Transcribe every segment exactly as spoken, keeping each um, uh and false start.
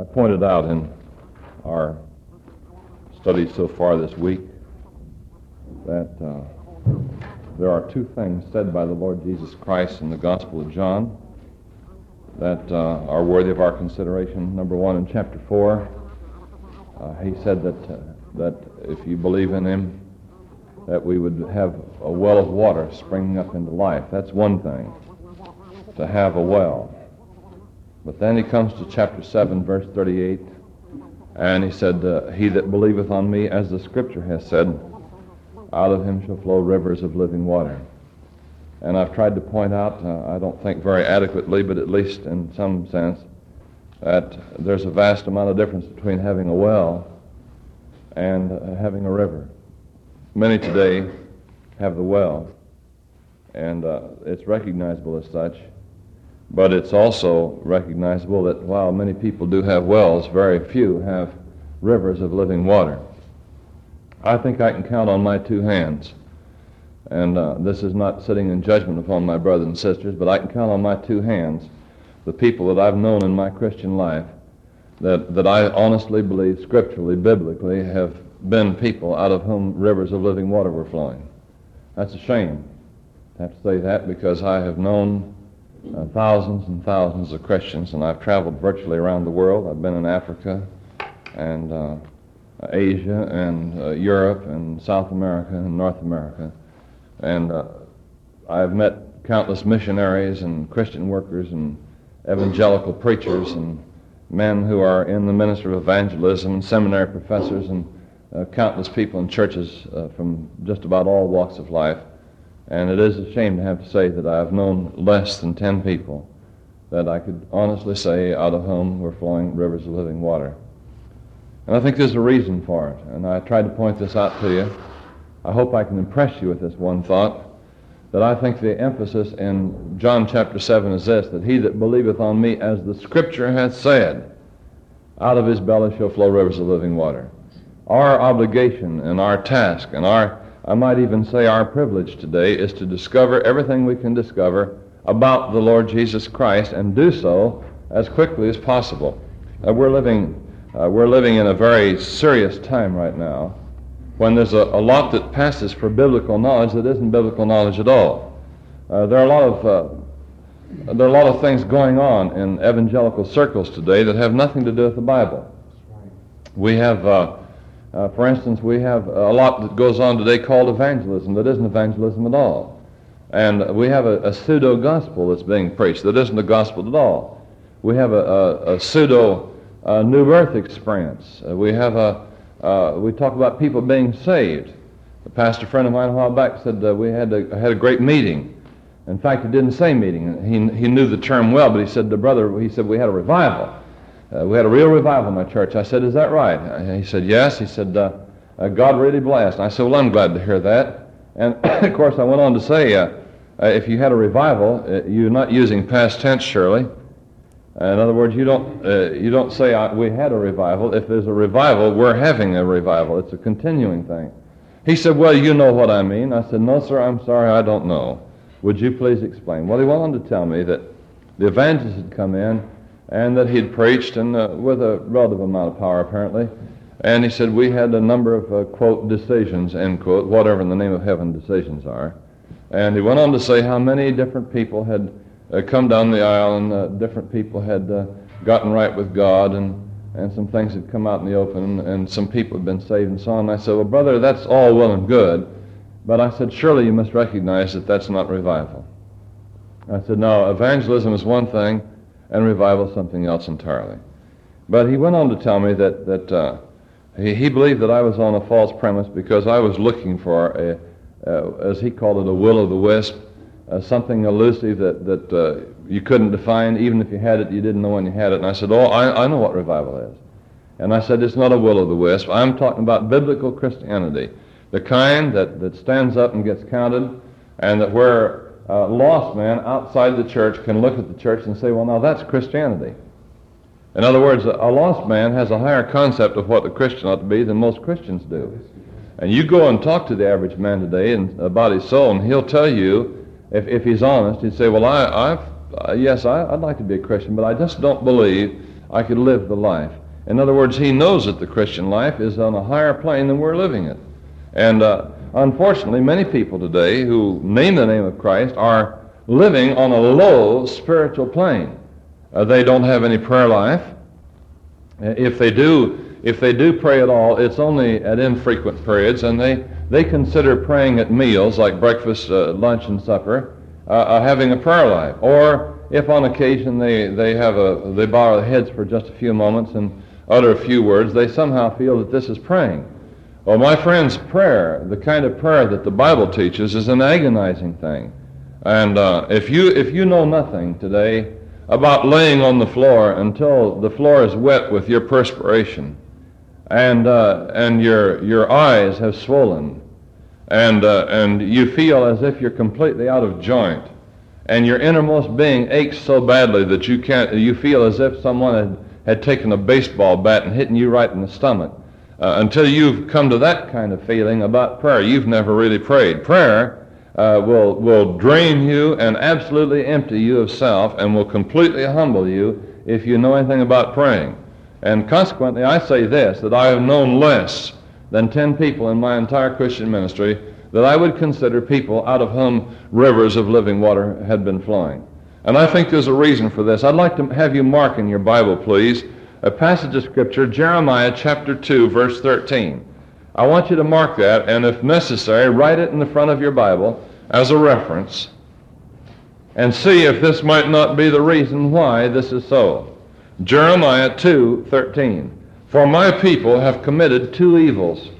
I pointed out in our study so far this week that uh, there are two things said by the Lord Jesus Christ in the Gospel of John that uh, are worthy of our consideration. Number one, in chapter four, uh, he said that uh, that if you believe in him, that we would have a well of water springing up into life. That's one thing, to have a well. But then he comes to chapter seven, verse thirty-eight, and he said, uh, he that believeth on me, as the Scripture has said, out of him shall flow rivers of living water. And I've tried to point out, uh, I don't think very adequately, but at least in some sense, that there's a vast amount of difference between having a well and uh, having a river. Many today have the well, and uh, it's recognizable as such, but it's also recognizable that while many people do have wells, very few have rivers of living water. I think I can count on my two hands, and uh, this is not sitting in judgment upon my brothers and sisters, but I can count on my two hands the people that I've known in my Christian life that, that I honestly believe, scripturally, biblically, have been people out of whom rivers of living water were flowing. That's a shame to have to say that, because I have known uh, thousands and thousands of Christians, and I've traveled virtually around the world. I've been in Africa and uh, Asia and uh, Europe and South America and North America, and uh, I've met countless missionaries and Christian workers and evangelical preachers and men who are in the ministry of evangelism and seminary professors and Uh, countless people in churches uh, from just about all walks of life. And it is a shame to have to say that I have known less than ten people that I could honestly say out of whom were flowing rivers of living water. And I think there's a reason for it, and I tried to point this out to you. I hope I can impress you with this one thought, that I think the emphasis in John chapter seven is this, that he that believeth on me, as the Scripture hath said, out of his belly shall flow rivers of living water. Our obligation and our task and our, I might even say our privilege today, is to discover everything we can discover about the Lord Jesus Christ, and do so as quickly as possible. Uh, we're living uh, we're living in a very serious time right now when there's a, a lot that passes for biblical knowledge that isn't biblical knowledge at all. Uh, there are a lot of uh, there are a lot of things going on in evangelical circles today that have nothing to do with the Bible. We have uh, Uh, for instance, we have a lot that goes on today called evangelism that isn't evangelism at all. And we have a, a pseudo-gospel that's being preached that isn't the gospel at all. We have a, a, a pseudo uh, new birth experience. Uh, we have a, uh, we talk about people being saved. A pastor friend of mine a while back said uh, we had a, had a great meeting. In fact, he didn't say meeting. He, he knew the term well, but he said, the brother, he said, we had a revival. Uh, we had a real revival in my church. I said, is that right? Uh, he said, yes. He said, uh, uh, God really blessed. And I said, well, I'm glad to hear that. And, of course, I went on to say, uh, uh, if you had a revival, uh, you're not using past tense, surely. Uh, in other words, you don't uh, you don't say, uh, we had a revival. If there's a revival, we're having a revival. It's a continuing thing. He said, well, you know what I mean. I said, no, sir, I'm sorry, I don't know. Would you please explain? Well, he went on to tell me that the evangelist had come in, and that he'd preached, and uh, with a relative amount of power, apparently. And he said, we had a number of, uh, quote, decisions, end quote, whatever in the name of heaven decisions are. And he went on to say how many different people had uh, come down the aisle, and uh, different people had uh, gotten right with God, and, and some things had come out in the open, and, and some people had been saved, and so on. And I said, well, brother, that's all well and good, but I said, surely you must recognize that that's not revival. I said, no, evangelism is one thing, and revival something else entirely. But he went on to tell me that that uh, he, he believed that I was on a false premise because I was looking for a, uh, as he called it, a will-o'-the-wisp, uh, something elusive that that uh, you couldn't define. Even if you had it, you didn't know when you had it. And I said, oh, I, I know what revival is. And I said, it's not a will-o'-the-wisp. I'm talking about biblical Christianity, the kind that, that stands up and gets counted, and that where Uh, lost man outside the church can look at the church and say, well, now that's Christianity. In other words, a, a lost man has a higher concept of what a Christian ought to be than most Christians do. And you go and talk to the average man today and, about his soul, and he'll tell you, if, if he's honest, he'd say, well, I, I've, uh, yes, I, I'd like to be a Christian, but I just don't believe I could live the life. In other words, he knows that the Christian life is on a higher plane than we're living it. And uh, unfortunately, many people today who name the name of Christ are living on a low spiritual plane. Uh, they don't have any prayer life. If they do, if they do pray at all, it's only at infrequent periods, and they, they consider praying at meals like breakfast, uh, lunch, and supper, uh, uh, having a prayer life. Or if on occasion they, they have a they bow their heads for just a few moments and utter a few words, they somehow feel that this is praying. Well, my friends, prayer, the kind of prayer that the Bible teaches, is an agonizing thing. And uh, if you if you know nothing today about laying on the floor until the floor is wet with your perspiration, and uh, and your your eyes have swollen, and uh, and you feel as if you're completely out of joint, and your innermost being aches so badly that you can't, you feel as if someone had, had taken a baseball bat and hitting you right in the stomach. Uh, until you've come to that kind of feeling about prayer, you've never really prayed. Prayer uh, will will drain you and absolutely empty you of self, and will completely humble you if you know anything about praying. And consequently, I say this, that I have known less than ten people in my entire Christian ministry that I would consider people out of whom rivers of living water had been flowing. And I think there's a reason for this. I'd like to have you mark in your Bible, please, a passage of Scripture, Jeremiah chapter two, verse thirteen. I want you to mark that, and if necessary, write it in the front of your Bible as a reference, and see if this might not be the reason why this is so. Jeremiah two, thirteen. For my people have committed two evils.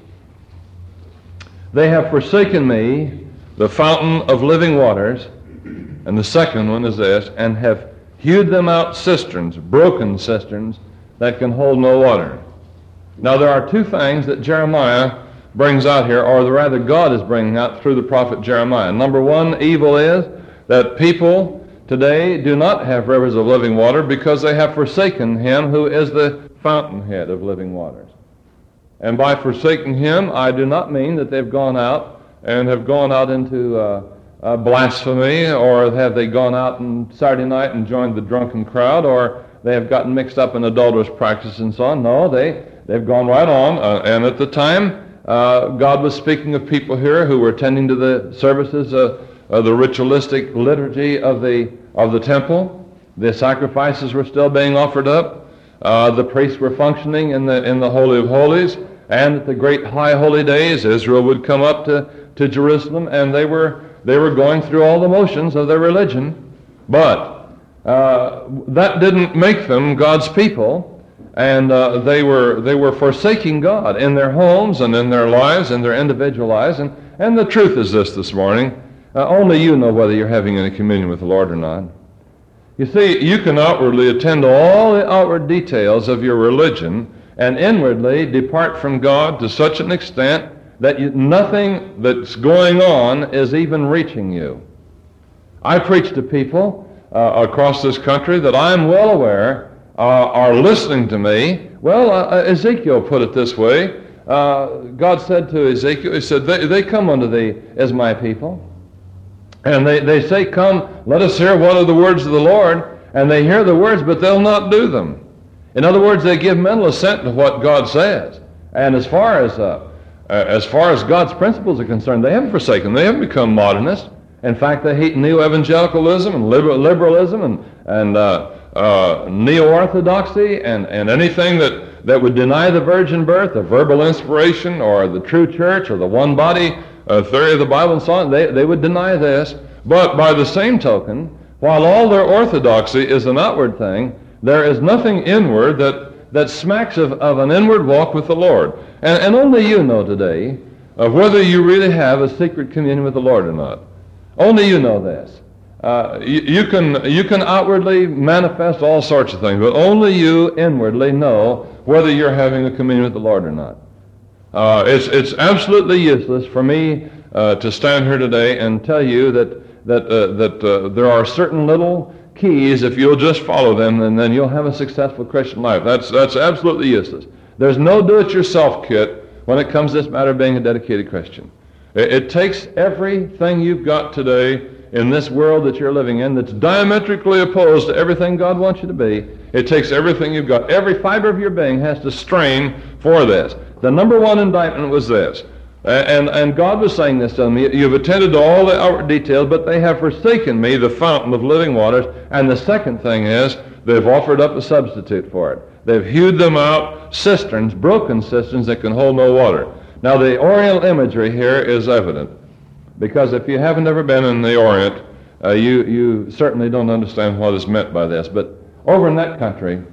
They have forsaken me, the fountain of living waters, and the second one is this, and have hewed them out cisterns, broken cisterns, that can hold no water. Now there are two things that Jeremiah brings out here, or rather God is bringing out through the prophet Jeremiah. Number one, evil is that people today do not have rivers of living water because they have forsaken him who is the fountainhead of living waters. And by forsaking him, I do not mean that they've gone out and have gone out into uh, uh, blasphemy, or have they gone out on Saturday night and joined the drunken crowd, or they have gotten mixed up in adulterous practice and so on. No, they, they've gone right on. Uh, and at the time, uh, God was speaking of people here who were attending to the services, uh, uh, the ritualistic liturgy of the of the temple. The sacrifices were still being offered up. Uh, the priests were functioning in the in the Holy of Holies. And at the great high holy days, Israel would come up to, to Jerusalem, and they were they were going through all the motions of their religion. But Uh, that didn't make them God's people, and uh, they were they were forsaking God in their homes and in their lives, in their individual lives. And, and the truth is this this morning, uh, only you know whether you're having any communion with the Lord or not. You see, you can outwardly attend to all the outward details of your religion and inwardly depart from God to such an extent that you, nothing that's going on is even reaching you. I preach to people Uh, across this country that I'm well aware uh, are listening to me. Well, uh, Ezekiel put it this way. Uh, God said to Ezekiel, he said, they, they come unto thee as my people. And they, they say, come, let us hear what are the words of the Lord. And they hear the words, but they'll not do them. In other words, they give mental assent to what God says. And as far as, uh, uh, as far as God's principles are concerned, they haven't forsaken. They haven't become modernists. In fact, they hate neo-evangelicalism and liber- liberalism and, and uh, uh, neo-orthodoxy and, and anything that, that would deny the virgin birth, the verbal inspiration, or the true church, or the one-body uh, theory of the Bible and so on. They, they would deny this. But by the same token, while all their orthodoxy is an outward thing, there is nothing inward that, that smacks of, of an inward walk with the Lord. And, and only you know today of whether you really have a secret communion with the Lord or not. Only you know this. Uh, you, you can you can outwardly manifest all sorts of things, but only you inwardly know whether you're having a communion with the Lord or not. Uh, it's it's absolutely useless for me uh, to stand here today and tell you that that uh, that uh, there are certain little keys. If you'll just follow them, and then you'll have a successful Christian life. That's that's absolutely useless. There's no do-it-yourself kit when it comes to this matter of being a dedicated Christian. It takes everything you've got today in this world that you're living in that's diametrically opposed to everything God wants you to be. It takes everything you've got. Every fiber of your being has to strain for this. The number one indictment was this. And, and God was saying this to them, you've attended to all the outward details, but they have forsaken me, the fountain of living waters. And the second thing is, they've offered up a substitute for it. They've hewed them out cisterns, broken cisterns that can hold no water. Now the Oriental imagery here is evident, because if you haven't ever been in the Orient, uh, you, you certainly don't understand what is meant by this. But over in that country,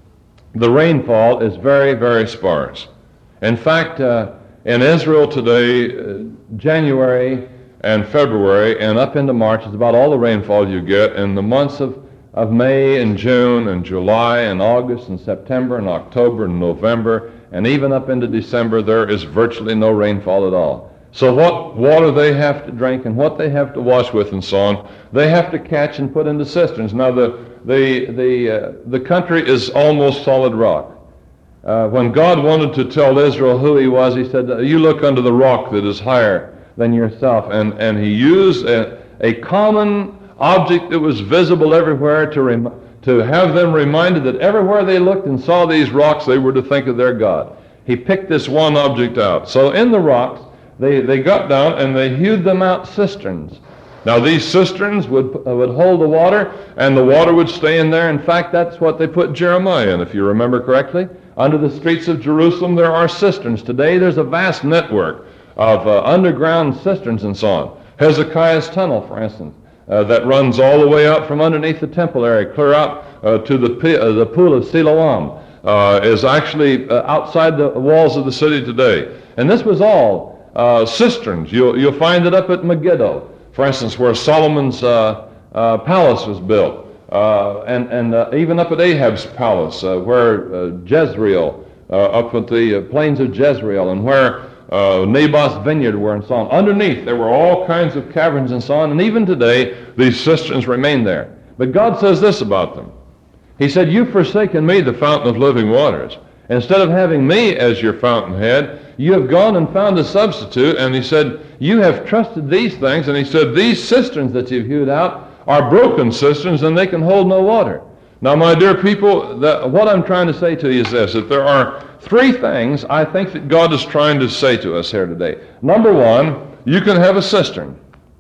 the rainfall is very, very sparse. In fact, uh, in Israel today, uh, January and February and up into March is about all the rainfall you get. In the months of, of May and June and July and August and September and October and November and even up into December, there is virtually no rainfall at all. So what water they have to drink and what they have to wash with and so on, they have to catch and put into cisterns. Now the, the, the, uh, the country is almost solid rock. Uh, when God wanted to tell Israel who he was, he said, you look unto the rock that is higher than yourself. And, and he used a, a common object that was visible everywhere to, rem- to have them reminded that everywhere they looked and saw these rocks, they were to think of their God. He picked this one object out. So in the rocks, they, they got down and they hewed them out cisterns. Now these cisterns would, uh, would hold the water, and the water would stay in there. In fact, that's what they put Jeremiah in, if you remember correctly. Under the streets of Jerusalem, there are cisterns. Today, there's a vast network of uh, underground cisterns and so on. Hezekiah's tunnel, for instance, uh, that runs all the way out from underneath the temple area, clear out uh, to the, p- uh, the pool of Siloam, uh, is actually uh, outside the walls of the city today. And this was all uh, cisterns. You'll, you'll find it up at Megiddo, for instance, where Solomon's uh, uh, palace was built. Uh, and and uh, even up at Ahab's palace, uh, where uh, Jezreel, uh, up at the uh, plains of Jezreel, and where uh, Naboth's vineyard were and so on. Underneath, there were all kinds of caverns and so on, and even today, these cisterns remain there. But God says this about them. He said, you've forsaken me, the fountain of living waters. Instead of having me as your fountainhead, you have gone and found a substitute, and he said, you have trusted these things, and he said, these cisterns that you've hewed out are broken cisterns, and they can hold no water. Now, my dear people, the, what I'm trying to say to you is this, that there are three things I think that God is trying to say to us here today. Number one, you can have a cistern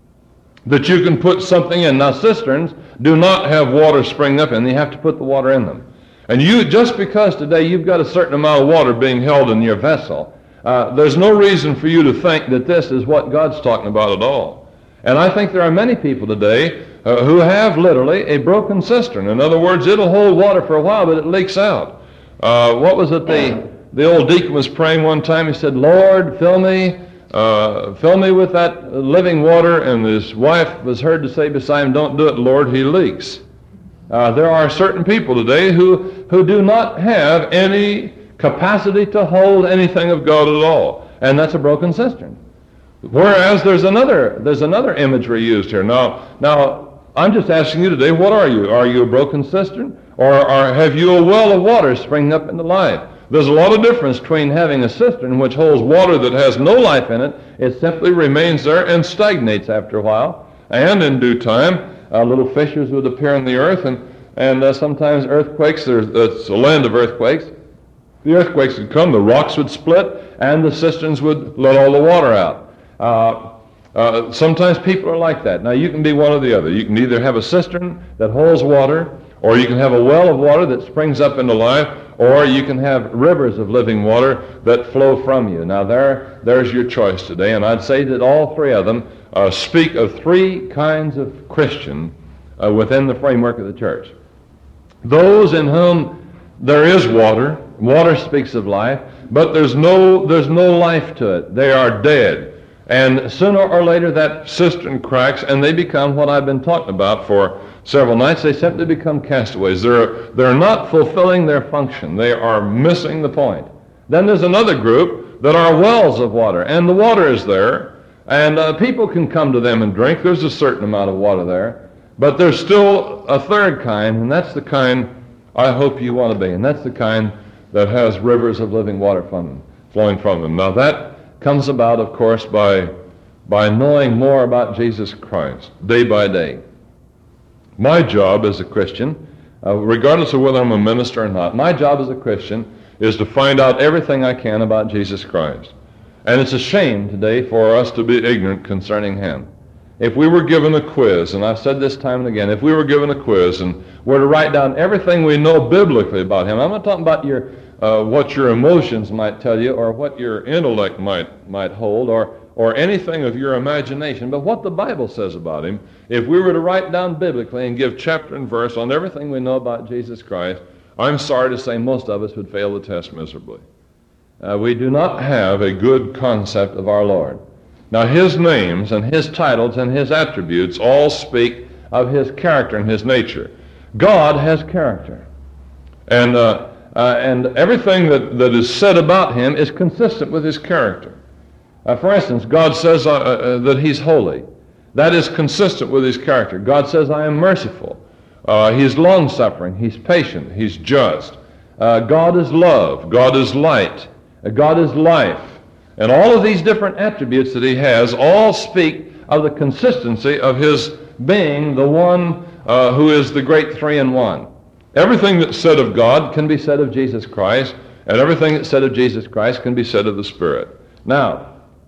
that you can put something in. Now, cisterns do not have water spring up in. You have to put the water in them. And you, just because today you've got a certain amount of water being held in your vessel, uh, there's no reason for you to think that this is what God's talking about at all. And I think there are many people today Uh, who have literally a broken cistern. In other words, it'll hold water for a while, but it leaks out. Uh, what was it the, the old deacon was praying one time? He said, Lord, fill me, uh, fill me with that living water. And his wife was heard to say beside him, don't do it, Lord, he leaks. Uh, there are certain people today who, who do not have any capacity to hold anything of God at all. And that's a broken cistern. Whereas there's another, there's another imagery used here. Now, now, I'm just asking you today, what are you? Are you a broken cistern? Or are, have you a well of water springing up into life? There's a lot of difference between having a cistern which holds water that has no life in it. It simply remains there and stagnates after a while. And in due time, uh, little fissures would appear in the earth, and, and uh, sometimes earthquakes, there's, it's a land of earthquakes. The earthquakes would come, the rocks would split, and the cisterns would let all the water out. Uh, Uh, sometimes people are like that. Now, you can be one or the other. You can either have a cistern that holds water, or you can have a well of water that springs up into life, or you can have rivers of living water that flow from you. Now, there, there's your choice today, and I'd say that all three of them uh, speak of three kinds of Christian uh, within the framework of the church. Those in whom there is water, water speaks of life, but there's no, there's no life to it. They are dead. And sooner or later that cistern cracks, and they become what I've been talking about for several nights. They simply become castaways. They're, they're not fulfilling their function. They are missing the point. Then there's another group that are wells of water, and the water is there, and uh, people can come to them and drink. There's a certain amount of water there. But there's still a third kind, and that's the kind I hope you want to be, and that's the kind that has rivers of living water from them, flowing from them. Now that comes about, of course, by by knowing more about Jesus Christ day by day. My job as a Christian, uh, regardless of whether I'm a minister or not, my job as a Christian is to find out everything I can about Jesus Christ. And it's a shame today for us to be ignorant concerning him. If we were given a quiz, and I've said this time and again, if we were given a quiz and were to write down everything we know biblically about him, I'm not talking about your uh, what your emotions might tell you or what your intellect might might hold or or anything of your imagination, but what the Bible says about him, if we were to write down biblically and give chapter and verse on everything we know about Jesus Christ, I'm sorry to say most of us would fail the test miserably. Uh, we do not have a good concept of our Lord. Now, his names and his titles and his attributes all speak of his character and his nature. God has character. And uh, uh, and everything that, that is said about him is consistent with his character. Uh, for instance, God says uh, uh, that he's holy. That is consistent with his character. God says, I am merciful. Uh, he's long-suffering. He's patient. He's just. Uh, God is love. God is light. Uh, God is life. And all of these different attributes that he has all speak of the consistency of his being the one uh, who is the great three-in-one. Everything that's said of God can be said of Jesus Christ, and everything that's said of Jesus Christ can be said of the Spirit. Now,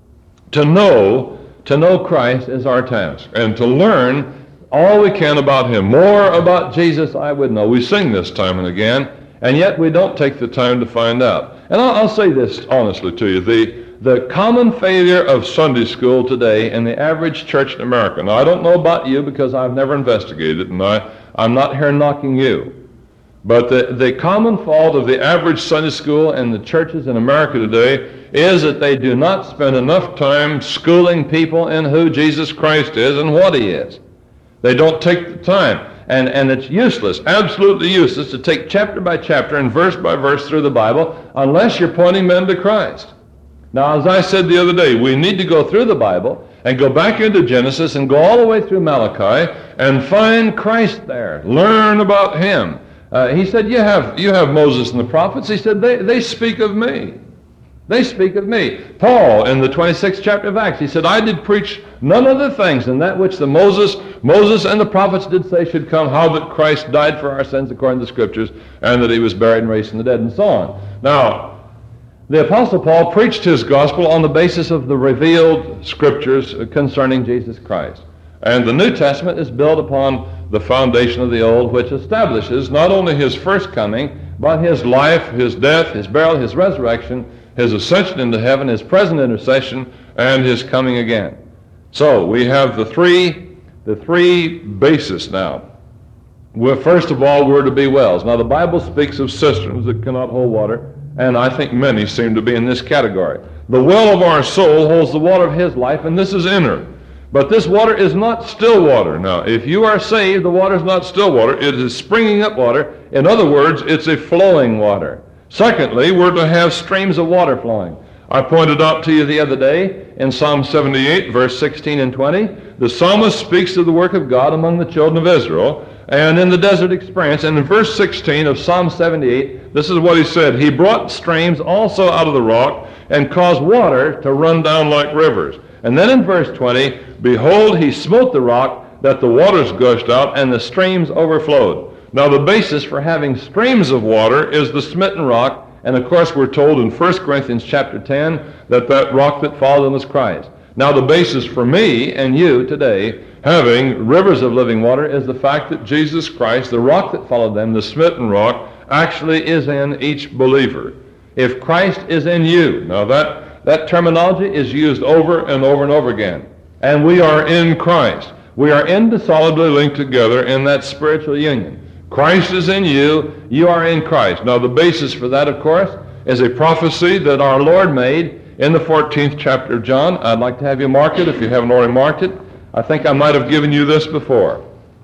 to know, to know Christ is our task, and to learn all we can about him. More about Jesus I would know. We sing this time and again, and yet we don't take the time to find out. And I'll, I'll say this honestly to you. The, the common failure of Sunday school today in the average church in America, now I don't know about you because I've never investigated, and I, I'm not here knocking you. But the, the common fault of the average Sunday school and the churches in America today is that they do not spend enough time schooling people in who Jesus Christ is and what he is. They don't take the time. And, and it's useless, absolutely useless, to take chapter by chapter and verse by verse through the Bible unless you're pointing men to Christ. Now, as I said the other day, we need to go through the Bible and go back into Genesis and go all the way through Malachi and find Christ there. Learn about him. Uh, he said, you have you have Moses and the prophets. He said, they, they speak of me. They speak of me. Paul, in the twenty-sixth chapter of Acts, he said, I did preach none other things than that which the Moses, Moses and the prophets did say should come, how that Christ died for our sins according to the Scriptures, and that he was buried and raised from the dead, and so on. Now, the Apostle Paul preached his gospel on the basis of the revealed Scriptures concerning Jesus Christ. And the New Testament is built upon the foundation of the Old, which establishes not only his first coming, but his life, his death, his burial, his resurrection, his ascension into heaven, his present intercession, and his coming again. So we have the three, the three bases now. We're, first of all, we're to be wells. Now the Bible speaks of cisterns that cannot hold water, and I think many seem to be in this category. The well of our soul holds the water of his life, and this is inner. But this water is not still water. Now, if you are saved, the water is not still water. It is springing up water. In other words, it's a flowing water. Secondly, we're to have streams of water flowing. I pointed out to you the other day in Psalm seventy-eight, verse sixteen and twenty, the psalmist speaks of the work of God among the children of Israel and in the desert experience. And in verse sixteen of Psalm seventy-eight, this is what he said, he brought streams also out of the rock and caused water to run down like rivers. And then in verse twenty, behold, he smote the rock that the waters gushed out and the streams overflowed. Now the basis for having streams of water is the smitten rock, and of course we're told in First Corinthians chapter ten that that rock that followed was Christ. Now the basis for me and you today having rivers of living water is the fact that Jesus Christ, the rock that followed them, the smitten rock, actually is in each believer. If Christ is in you, now that That terminology is used over and over and over again. And we are in Christ. We are indissolubly linked together in that spiritual union. Christ is in you, you are in Christ. Now the basis for that, of course, is a prophecy that our Lord made in the fourteenth chapter of John. I'd like to have you mark it if you haven't already marked it. I think I might have given you this before.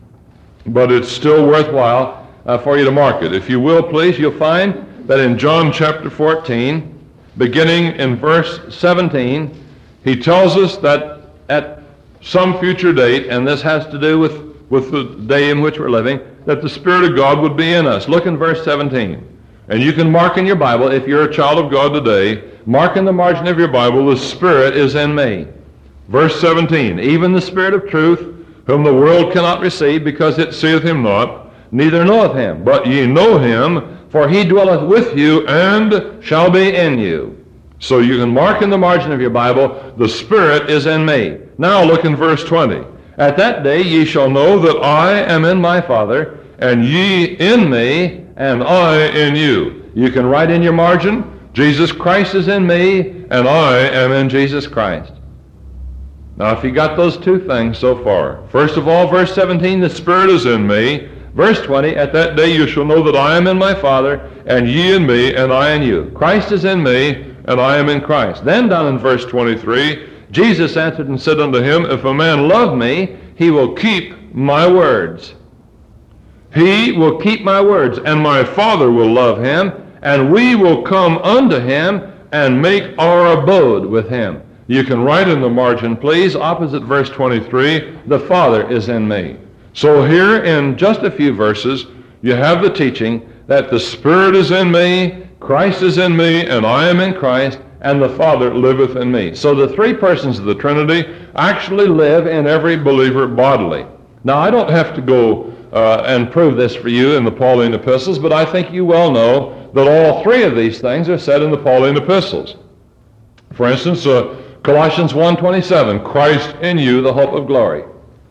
But it's still worthwhile uh, for you to mark it. If you will, please, you'll find that in John chapter fourteen, beginning in verse seventeen, he tells us that at some future date, and this has to do with, with the day in which we're living, that the Spirit of God would be in us. Look in verse seventeen. And you can mark in your Bible, if you're a child of God today, mark in the margin of your Bible, the Spirit is in me. Verse seventeen, even the Spirit of truth, whom the world cannot receive, because it seeth him not, neither knoweth him. But ye know him, for he dwelleth with you, and shall be in you. So you can mark in the margin of your Bible, the Spirit is in me. Now look in verse twenty. At that day ye shall know that I am in my Father, and ye in me, and I in you. You can write in your margin, Jesus Christ is in me, and I am in Jesus Christ. Now if you got those two things so far, first of all, verse seventeen, the Spirit is in me. Verse twenty, at that day you shall know that I am in my Father, and ye in me, and I in you. Christ is in me, and I am in Christ. Then down in verse twenty-three, Jesus answered and said unto him, if a man love me, he will keep my words. He will keep my words, and my Father will love him, and we will come unto him and make our abode with him. You can write in the margin, please, opposite verse twenty-three, the Father is in me. So here in just a few verses, you have the teaching that the Spirit is in me, Christ is in me, and I am in Christ, and the Father liveth in me. So the three persons of the Trinity actually live in every believer bodily. Now, I don't have to go uh, and prove this for you in the Pauline epistles, but I think you well know that all three of these things are said in the Pauline epistles. For instance, uh, Colossians one twenty-seven, Christ in you, the hope of glory.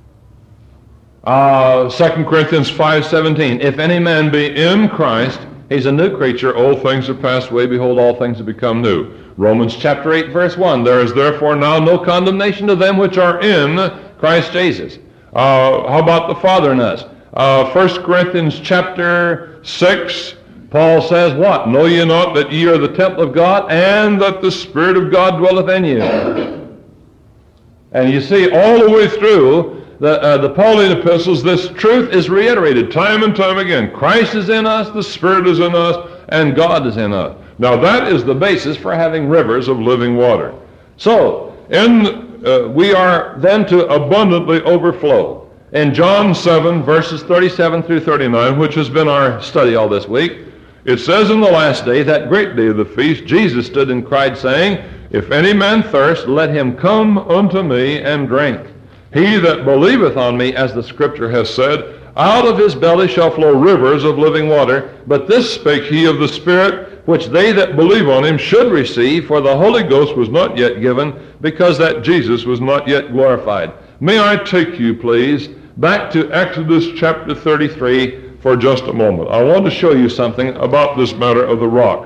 Uh, Second Corinthians five seventeen, if any man be in Christ, he's a new creature, old things are passed away, behold, all things have become new. Romans chapter eight, verse one, there is therefore now no condemnation to them which are in Christ Jesus. Uh, how about the Father in us? Uh, First Corinthians chapter six, Paul says what? Know ye not that ye are the temple of God, and that the Spirit of God dwelleth in you? And you see, all the way through the, uh, the Pauline epistles, this truth is reiterated time and time again. Christ is in us, the Spirit is in us, and God is in us. Now that is the basis for having rivers of living water. So, in, uh, we are then to abundantly overflow. In John seven, verses thirty-seven through thirty-nine, which has been our study all this week, it says, in the last day, that great day of the feast, Jesus stood and cried, saying, if any man thirst, let him come unto me and drink. He that believeth on me, as the Scripture has said, out of his belly shall flow rivers of living water. But this spake he of the Spirit, which they that believe on him should receive, for the Holy Ghost was not yet given, because that Jesus was not yet glorified. May I take you, please, back to Exodus chapter thirty-three for just a moment. I want to show you something about this matter of the rock.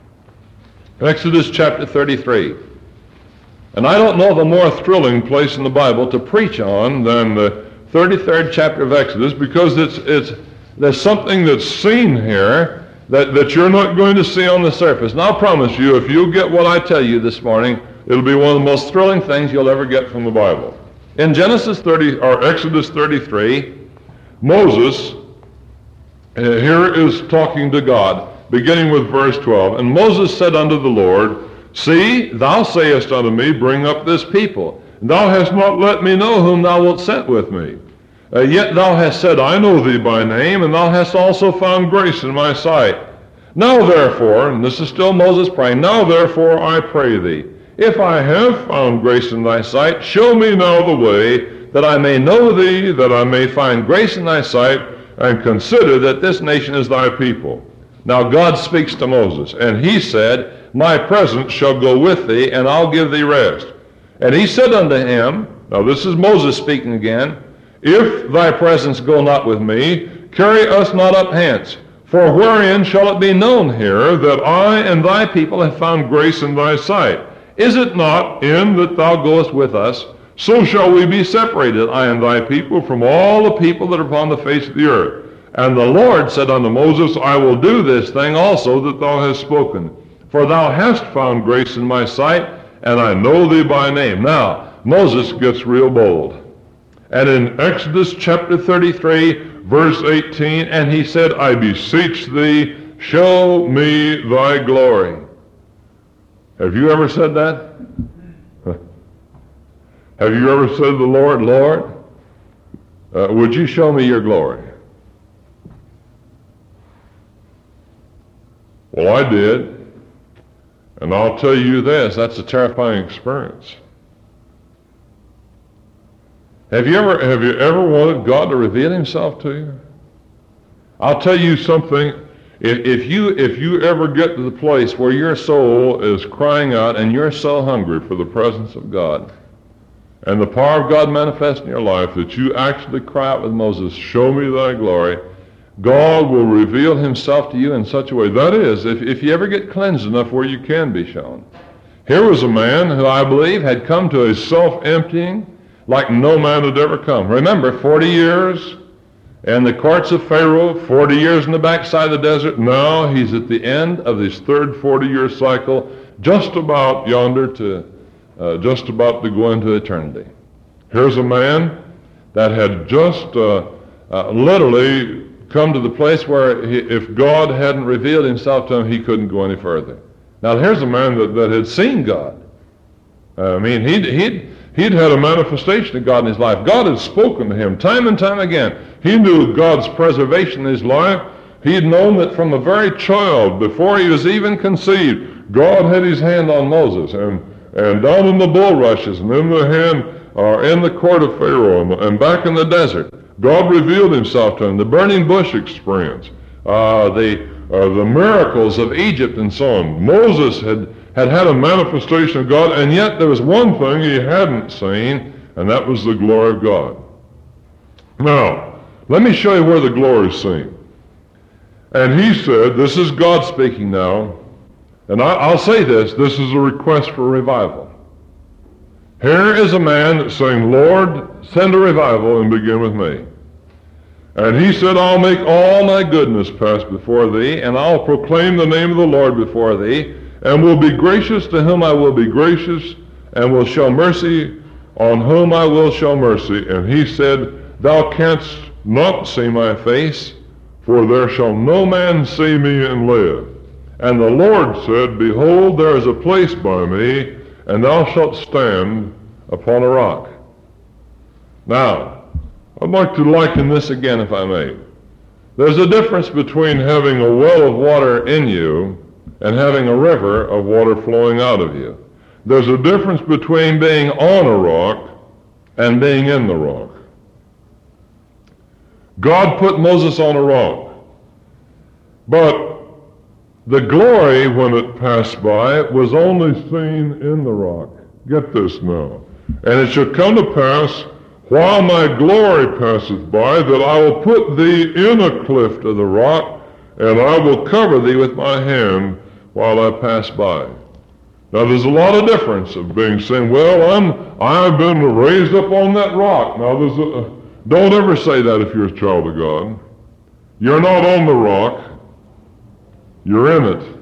Exodus chapter thirty-three. And I don't know of a more thrilling place in the Bible to preach on than the thirty-third chapter of Exodus, because it's it's there's something that's seen here that, that you're not going to see on the surface. And I'll promise you, if you get what I tell you this morning, it'll be one of the most thrilling things you'll ever get from the Bible. In Genesis thirty, or Exodus thirty-three, Moses uh, here is talking to God, beginning with verse twelve. And Moses said unto the Lord, see, thou sayest unto me, bring up this people. Thou hast not let me know whom thou wilt send with me. Uh, yet thou hast said, I know thee by name, and thou hast also found grace in my sight. Now therefore, and this is still Moses praying, now therefore I pray thee, if I have found grace in thy sight, show me now the way, that I may know thee, that I may find grace in thy sight, and consider that this nation is thy people. Now God speaks to Moses, and he said, my presence shall go with thee, and I'll give thee rest. And he said unto him, now this is Moses speaking again, if thy presence go not with me, carry us not up hence. For wherein shall it be known here that I and thy people have found grace in thy sight? Is it not in that thou goest with us? So shall we be separated, I and thy people, from all the people that are upon the face of the earth. And the Lord said unto Moses, I will do this thing also that thou hast spoken. For thou hast found grace in my sight, and I know thee by name. Now, Moses gets real bold. And in Exodus chapter thirty-three, verse eighteen, and he said, I beseech thee, show me thy glory. Have you ever said that? Have you ever said to the Lord, Lord, uh, would you show me your glory? Well, I did. And I'll tell you this, that's a terrifying experience. Have you ever have you ever wanted God to reveal himself to you? I'll tell you something. If, if you if you ever get to the place where your soul is crying out and you're so hungry for the presence of God and the power of God manifest in your life that you actually cry out with Moses, show me thy glory, God will reveal himself to you in such a way. That is, if, if you ever get cleansed enough where you can be shown. Here was a man who I believe had come to a self-emptying like no man had ever come. Remember, forty years in the courts of Pharaoh, forty years in the backside of the desert. Now he's at the end of his third forty-year cycle, just about yonder to, uh, just about to go into eternity. Here's a man that had just uh, uh, literally come to the place where he, if God hadn't revealed himself to him, he couldn't go any further. Now here's a man that, that had seen God. Uh, I mean, he'd, he'd, he'd had a manifestation of God in his life. God had spoken to him time and time again. He knew God's preservation in his life. He'd known that from a very child, before he was even conceived, God had his hand on Moses. And, and down in the bulrushes and in the hand, or in the court of Pharaoh and, and back in the desert, God revealed himself to him. The burning bush experience, uh, the, uh, the miracles of Egypt and so on. Moses had, had had a manifestation of God, and yet there was one thing he hadn't seen, and that was the glory of God. Now, let me show you where the glory is seen. And he said, this is God speaking now, and I, I'll say this, this is a request for revival. Here is a man that's saying, Lord, send a revival and begin with me. And he said, I'll make all my goodness pass before thee, and I'll proclaim the name of the Lord before thee, and will be gracious to whom I will be gracious, and will show mercy on whom I will show mercy. And he said, thou canst not see my face, for there shall no man see me and live. And the Lord said, behold, there is a place by me, and thou shalt stand upon a rock. Now, I'd like to liken this again, if I may. There's a difference between having a well of water in you and having a river of water flowing out of you. There's a difference between being on a rock and being in the rock. God put Moses on a rock, but the glory, when it passed by, was only seen in the rock. Get this now. And it shall come to pass, while my glory passeth by, that I will put thee in a cleft of the rock, and I will cover thee with my hand while I pass by. Now there's a lot of difference of being saying, well, I'm, I've been raised up on that rock. Now there's a, don't ever say that if you're a child of God. You're not on the rock. You're in it.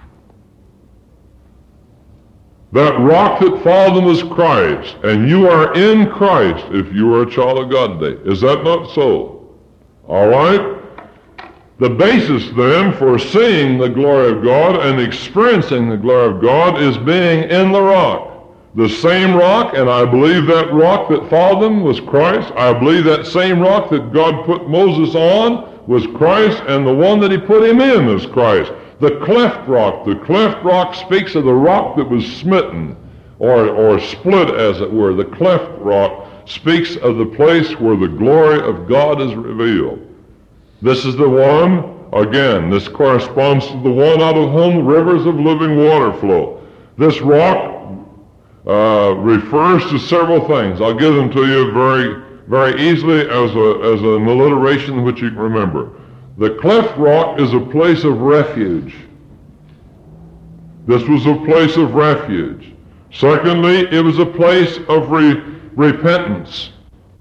That rock that followed them was Christ, and you are in Christ if you are a child of God today. Is that not so? All right? The basis then for seeing the glory of God and experiencing the glory of God is being in the rock. The same rock, and I believe that rock that followed them was Christ. I believe that same rock that God put Moses on was Christ, and the one that he put him in is Christ. The cleft rock. The cleft rock speaks of the rock that was smitten, or, or split, as it were. The cleft rock speaks of the place where the glory of God is revealed. This is the one, again, this corresponds to the one out of whom rivers of living water flow. This rock uh, refers to several things. I'll give them to you very very easily as, a, as an alliteration which you can remember. The cleft rock is a place of refuge. This was a place of refuge. Secondly, it was a place of re- repentance.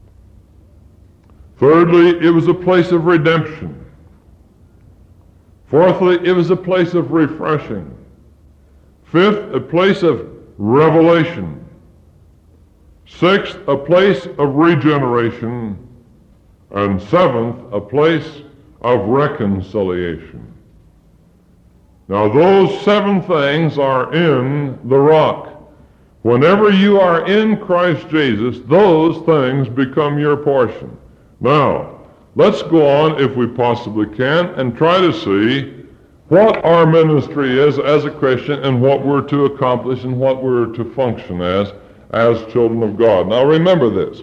Thirdly, it was a place of redemption. Fourthly, it was a place of refreshing. Fifth, a place of revelation. Sixth, a place of regeneration. And seventh, a place of reconciliation. Now those seven things are in the rock. Whenever you are in Christ Jesus, those things become your portion. Now, let's go on, if we possibly can, and try to see what our ministry is as a Christian and what we're to accomplish and what we're to function as as children of God. Now remember this.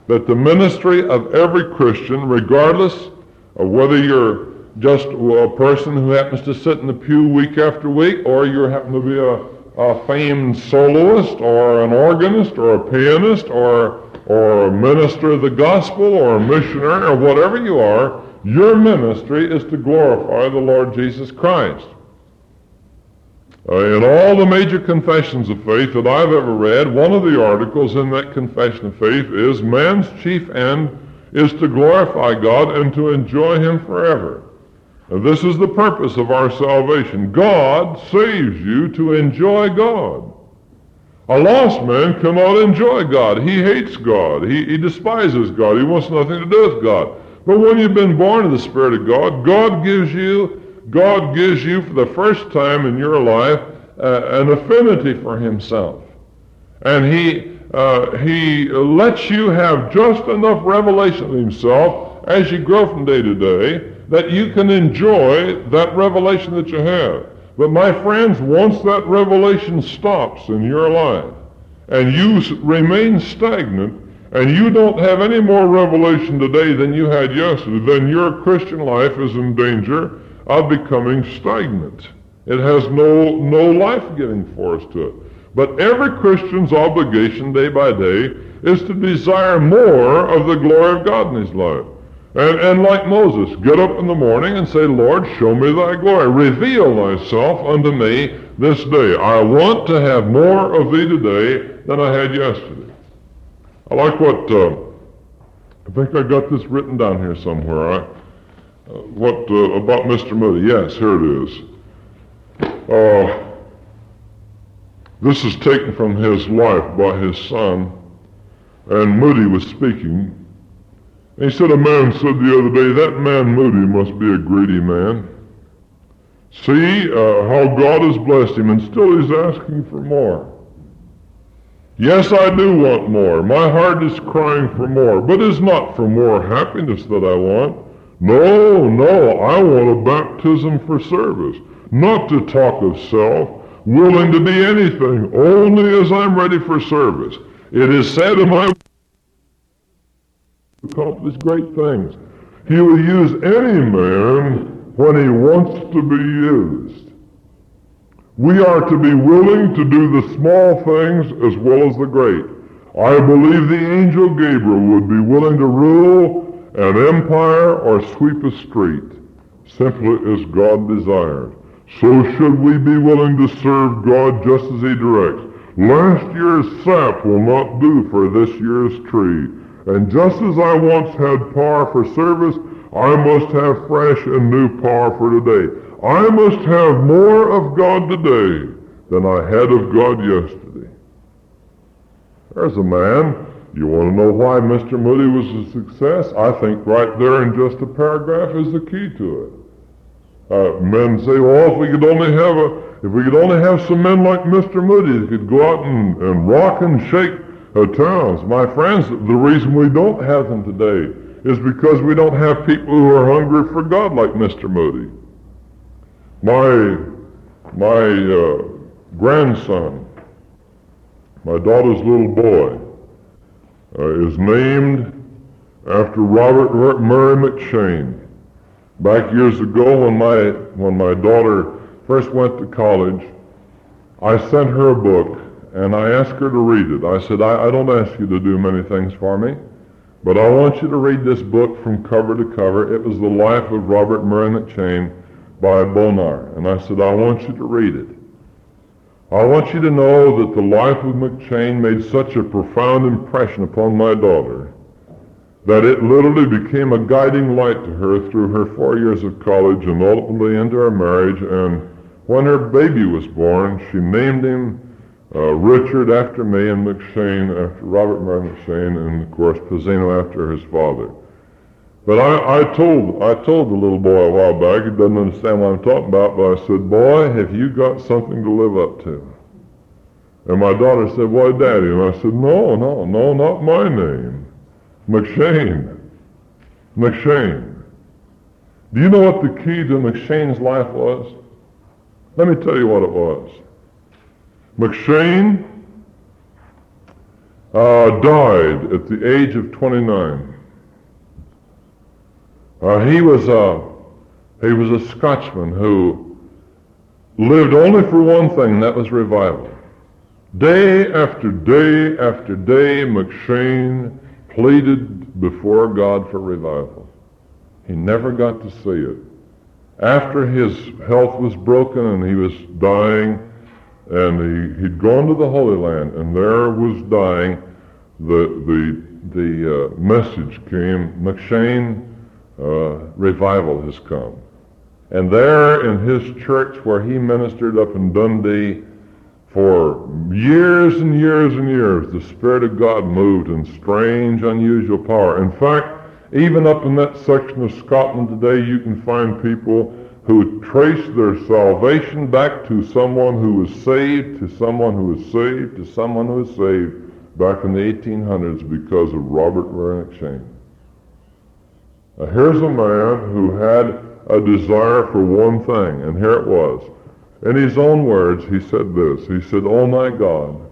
that the ministry of every Christian, regardless of whether you're just a person who happens to sit in the pew week after week, or you happen to be a, a famed soloist, or an organist, or a pianist, or, or a minister of the gospel, or a missionary, or whatever you are, your ministry is to glorify the Lord Jesus Christ. Uh, in all the major confessions of faith that I've ever read, one of the articles in that confession of faith is man's chief end is to glorify God and to enjoy Him forever. And this is the purpose of our salvation. God saves you to enjoy God. A lost man cannot enjoy God. He hates God. He, he despises God. He wants nothing to do with God. But when you've been born of the Spirit of God, God gives you God gives you for the first time in your life uh, an affinity for Himself. And He uh, He lets you have just enough revelation of Himself as you grow from day to day that you can enjoy that revelation that you have. But my friends, once that revelation stops in your life and you remain stagnant and you don't have any more revelation today than you had yesterday, then your Christian life is in danger of becoming stagnant. It has no, no life-giving force to it. But every Christian's obligation day by day is to desire more of the glory of God in his life. And, and like Moses, get up in the morning and say, Lord, show me thy glory. Reveal thyself unto me this day. I want to have more of thee today than I had yesterday. I like what, uh, I think I got this written down here somewhere. I, Uh, what uh, about Mister Moody? Yes, here it is. Uh, this is taken from his life by his son, and Moody was speaking. And he said, a man said the other day, that man Moody must be a greedy man. See uh, how God has blessed him, and still he's asking for more. Yes, I do want more. My heart is crying for more, but it's not for more happiness that I want. No, no, I want a baptism for service, not to talk of self, willing to be anything, only as I'm ready for service. It is said of my accomplish great things. He will use any man when he wants to be used. We are to be willing to do the small things as well as the great. I believe the angel Gabriel would be willing to rule an empire or sweep a street, simply as God desired. So should we be willing to serve God just as He directs. Last year's sap will not do for this year's tree. And just as I once had power for service, I must have fresh and new power for today. I must have more of God today than I had of God yesterday. There's a man. You want to know why Mister Moody was a success? I think right there in just a paragraph is the key to it. Uh, men say, well, if we could only have a, if we could only have some men like Mister Moody that could go out and, and rock and shake uh, towns. My friends, the reason we don't have them today is because we don't have people who are hungry for God like Mister Moody. My, my uh, grandson, my daughter's little boy, Uh, is named after Robert Murray McCheyne. Back years ago when my when my daughter first went to college, I sent her a book and I asked her to read it. I said, I, I don't ask you to do many things for me, but I want you to read this book from cover to cover. It was The Life of Robert Murray McCheyne by Bonar. And I said, I want you to read it. I want you to know that the life of McCheyne made such a profound impression upon my daughter that it literally became a guiding light to her through her four years of college and ultimately into her marriage. And when her baby was born, she named him uh, Richard after me and McCheyne after Robert Murray McCheyne, and of course Pizzino after his father. But I, I told I told the little boy a while back, he doesn't understand what I'm talking about, but I said, boy, have you got something to live up to? And my daughter said, why, Daddy? And I said, no, no, no, not my name. McCheyne. McCheyne. Do you know what the key to McCheyne's life was? Let me tell you what it was. McCheyne uh, died at the age of twenty-nine. Uh, he was a he was a Scotsman who lived only for one thing, and that was revival. Day after day after day, McShane pleaded before God for revival. He never got to see it. After his health was broken and he was dying, and he, he'd gone to the Holy Land, and there was dying, the the the uh, message came, McShane, uh, revival has come. And there in his church where he ministered up in Dundee, for years and years and years, the Spirit of God moved in strange, unusual power. In fact, even up in that section of Scotland today, you can find people who trace their salvation back to someone who was saved, to someone who was saved, to someone who was saved back in the eighteen hundreds because of Robert Murray McShane. Now, here's a man who had a desire for one thing, and here it was. In his own words, he said this. He said, "Oh my God,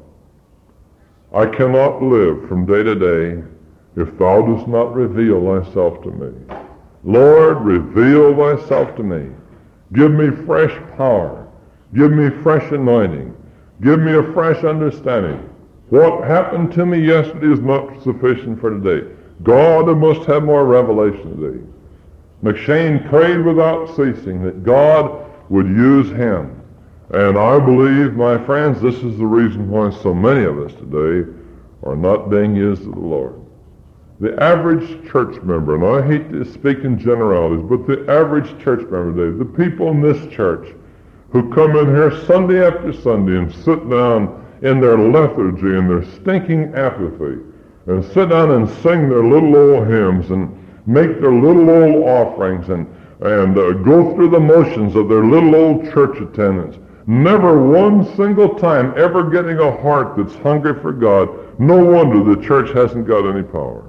I cannot live from day to day if thou dost not reveal thyself to me. Lord, reveal thyself to me. Give me fresh power. Give me fresh anointing. Give me a fresh understanding. What happened to me yesterday is not sufficient for today. God, I must have more revelation today." McShane prayed without ceasing that God would use him. And I believe, my friends, this is the reason why so many of us today are not being used of the Lord. The average church member, and I hate to speak in generalities, but the average church member today, the people in this church who come in here Sunday after Sunday and sit down in their lethargy and their stinking apathy and sit down and sing their little old hymns and make their little old offerings and, and uh, go through the motions of their little old church attendance, never one single time ever getting a heart that's hungry for God. No wonder the church hasn't got any power.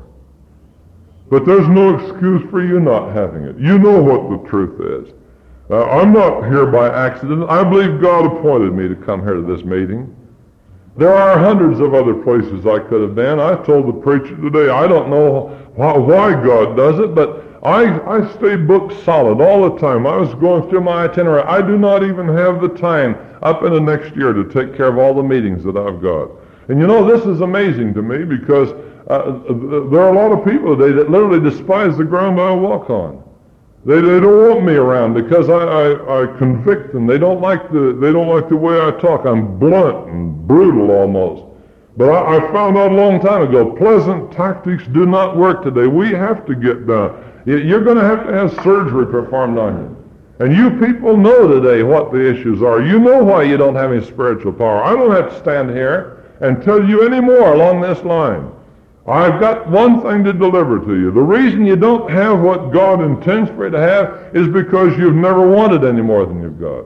But there's no excuse for you not having it. You know what the truth is. Uh, I'm not here by accident. I believe God appointed me to come here to this meeting. There are hundreds of other places I could have been. I told the preacher today, I don't know why, why God does it, but I, I stay booked solid all the time. I was going through my itinerary. I do not even have the time up in the next year to take care of all the meetings that I've got. And you know, this is amazing to me because uh, there are a lot of people today that literally despise the ground I walk on. They, they don't want me around because I, I, I convict them. They don't like the they don't like the way I talk. I'm blunt and brutal almost. But I, I found out a long time ago, pleasant tactics do not work today. We have to get down. You're going to have to have surgery performed on you. And you people know today what the issues are. You know why you don't have any spiritual power. I don't have to stand here and tell you any more along this line. I've got one thing to deliver to you. The reason you don't have what God intends for you to have is because you've never wanted any more than you've got.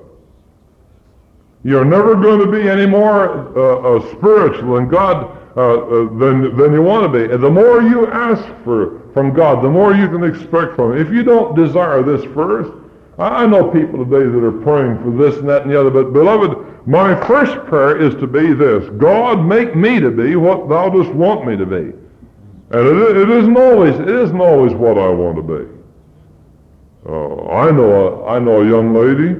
You're never going to be any more uh, uh, spiritual than God uh, uh, than than you want to be. And the more you ask for from God, the more you can expect from Him. If you don't desire this first, I, I know people today that are praying for this and that and the other. But beloved, my first prayer is to be this: God, make me to be what Thou dost want me to be. And it, it isn't always it isn't always what I want to be. Uh, I know a, I know a young lady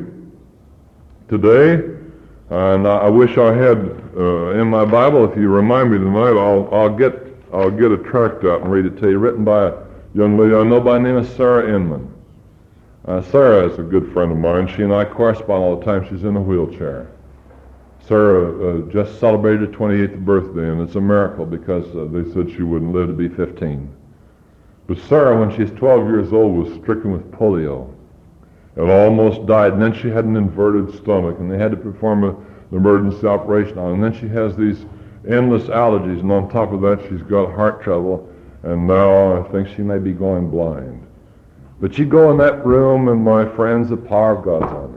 today, and I, I wish I had uh, in my Bible. If you remind me tonight, I'll I'll get I'll get a tract out and read it to you, written by a young lady I know by the name of Sarah Inman. Uh, Sarah is a good friend of mine. She and I correspond all the time. She's in a wheelchair. Sarah uh, just celebrated her twenty-eighth birthday, and it's a miracle because uh, they said she wouldn't live to be fifteen. But Sarah, when she's twelve years old, was stricken with polio and almost died. And then she had an inverted stomach, and they had to perform a, an emergency operation on her. And then she has these endless allergies, and on top of that, she's got heart trouble, and now I think she may be going blind. But you go in that room, and my friends, the power of God's on her.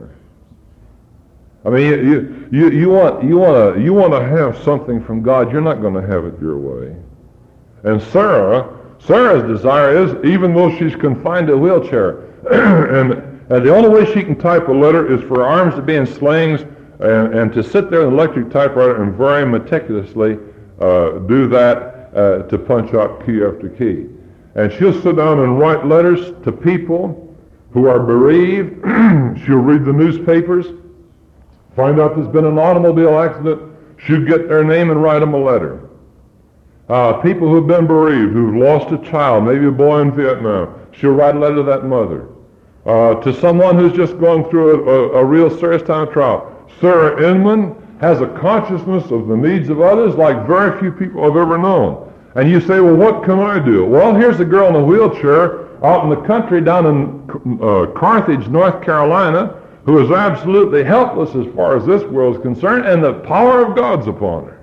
I mean, you you you want you want to you want to have something from God. You're not going to have it your way. And Sarah, Sarah's desire is, even though she's confined to a wheelchair, and, and the only way she can type a letter is for her arms to be in slings and, and to sit there with an electric typewriter and very meticulously uh, do that uh, to punch out key after key. And she'll sit down and write letters to people who are bereaved. She'll read the newspapers, find out there's been an automobile accident. She'll get their name and write them a letter. Uh, people who've been bereaved, who've lost a child, maybe a boy in Vietnam, she'll write a letter to that mother. Uh, to someone who's just going through a, a, a real serious time of trial. Sarah Inman has a consciousness of the needs of others like very few people have ever known. And you say, well, what can I do? Well, here's a girl in a wheelchair out in the country down in uh, Carthage, North Carolina, who is absolutely helpless as far as this world is concerned, and the power of God's upon her.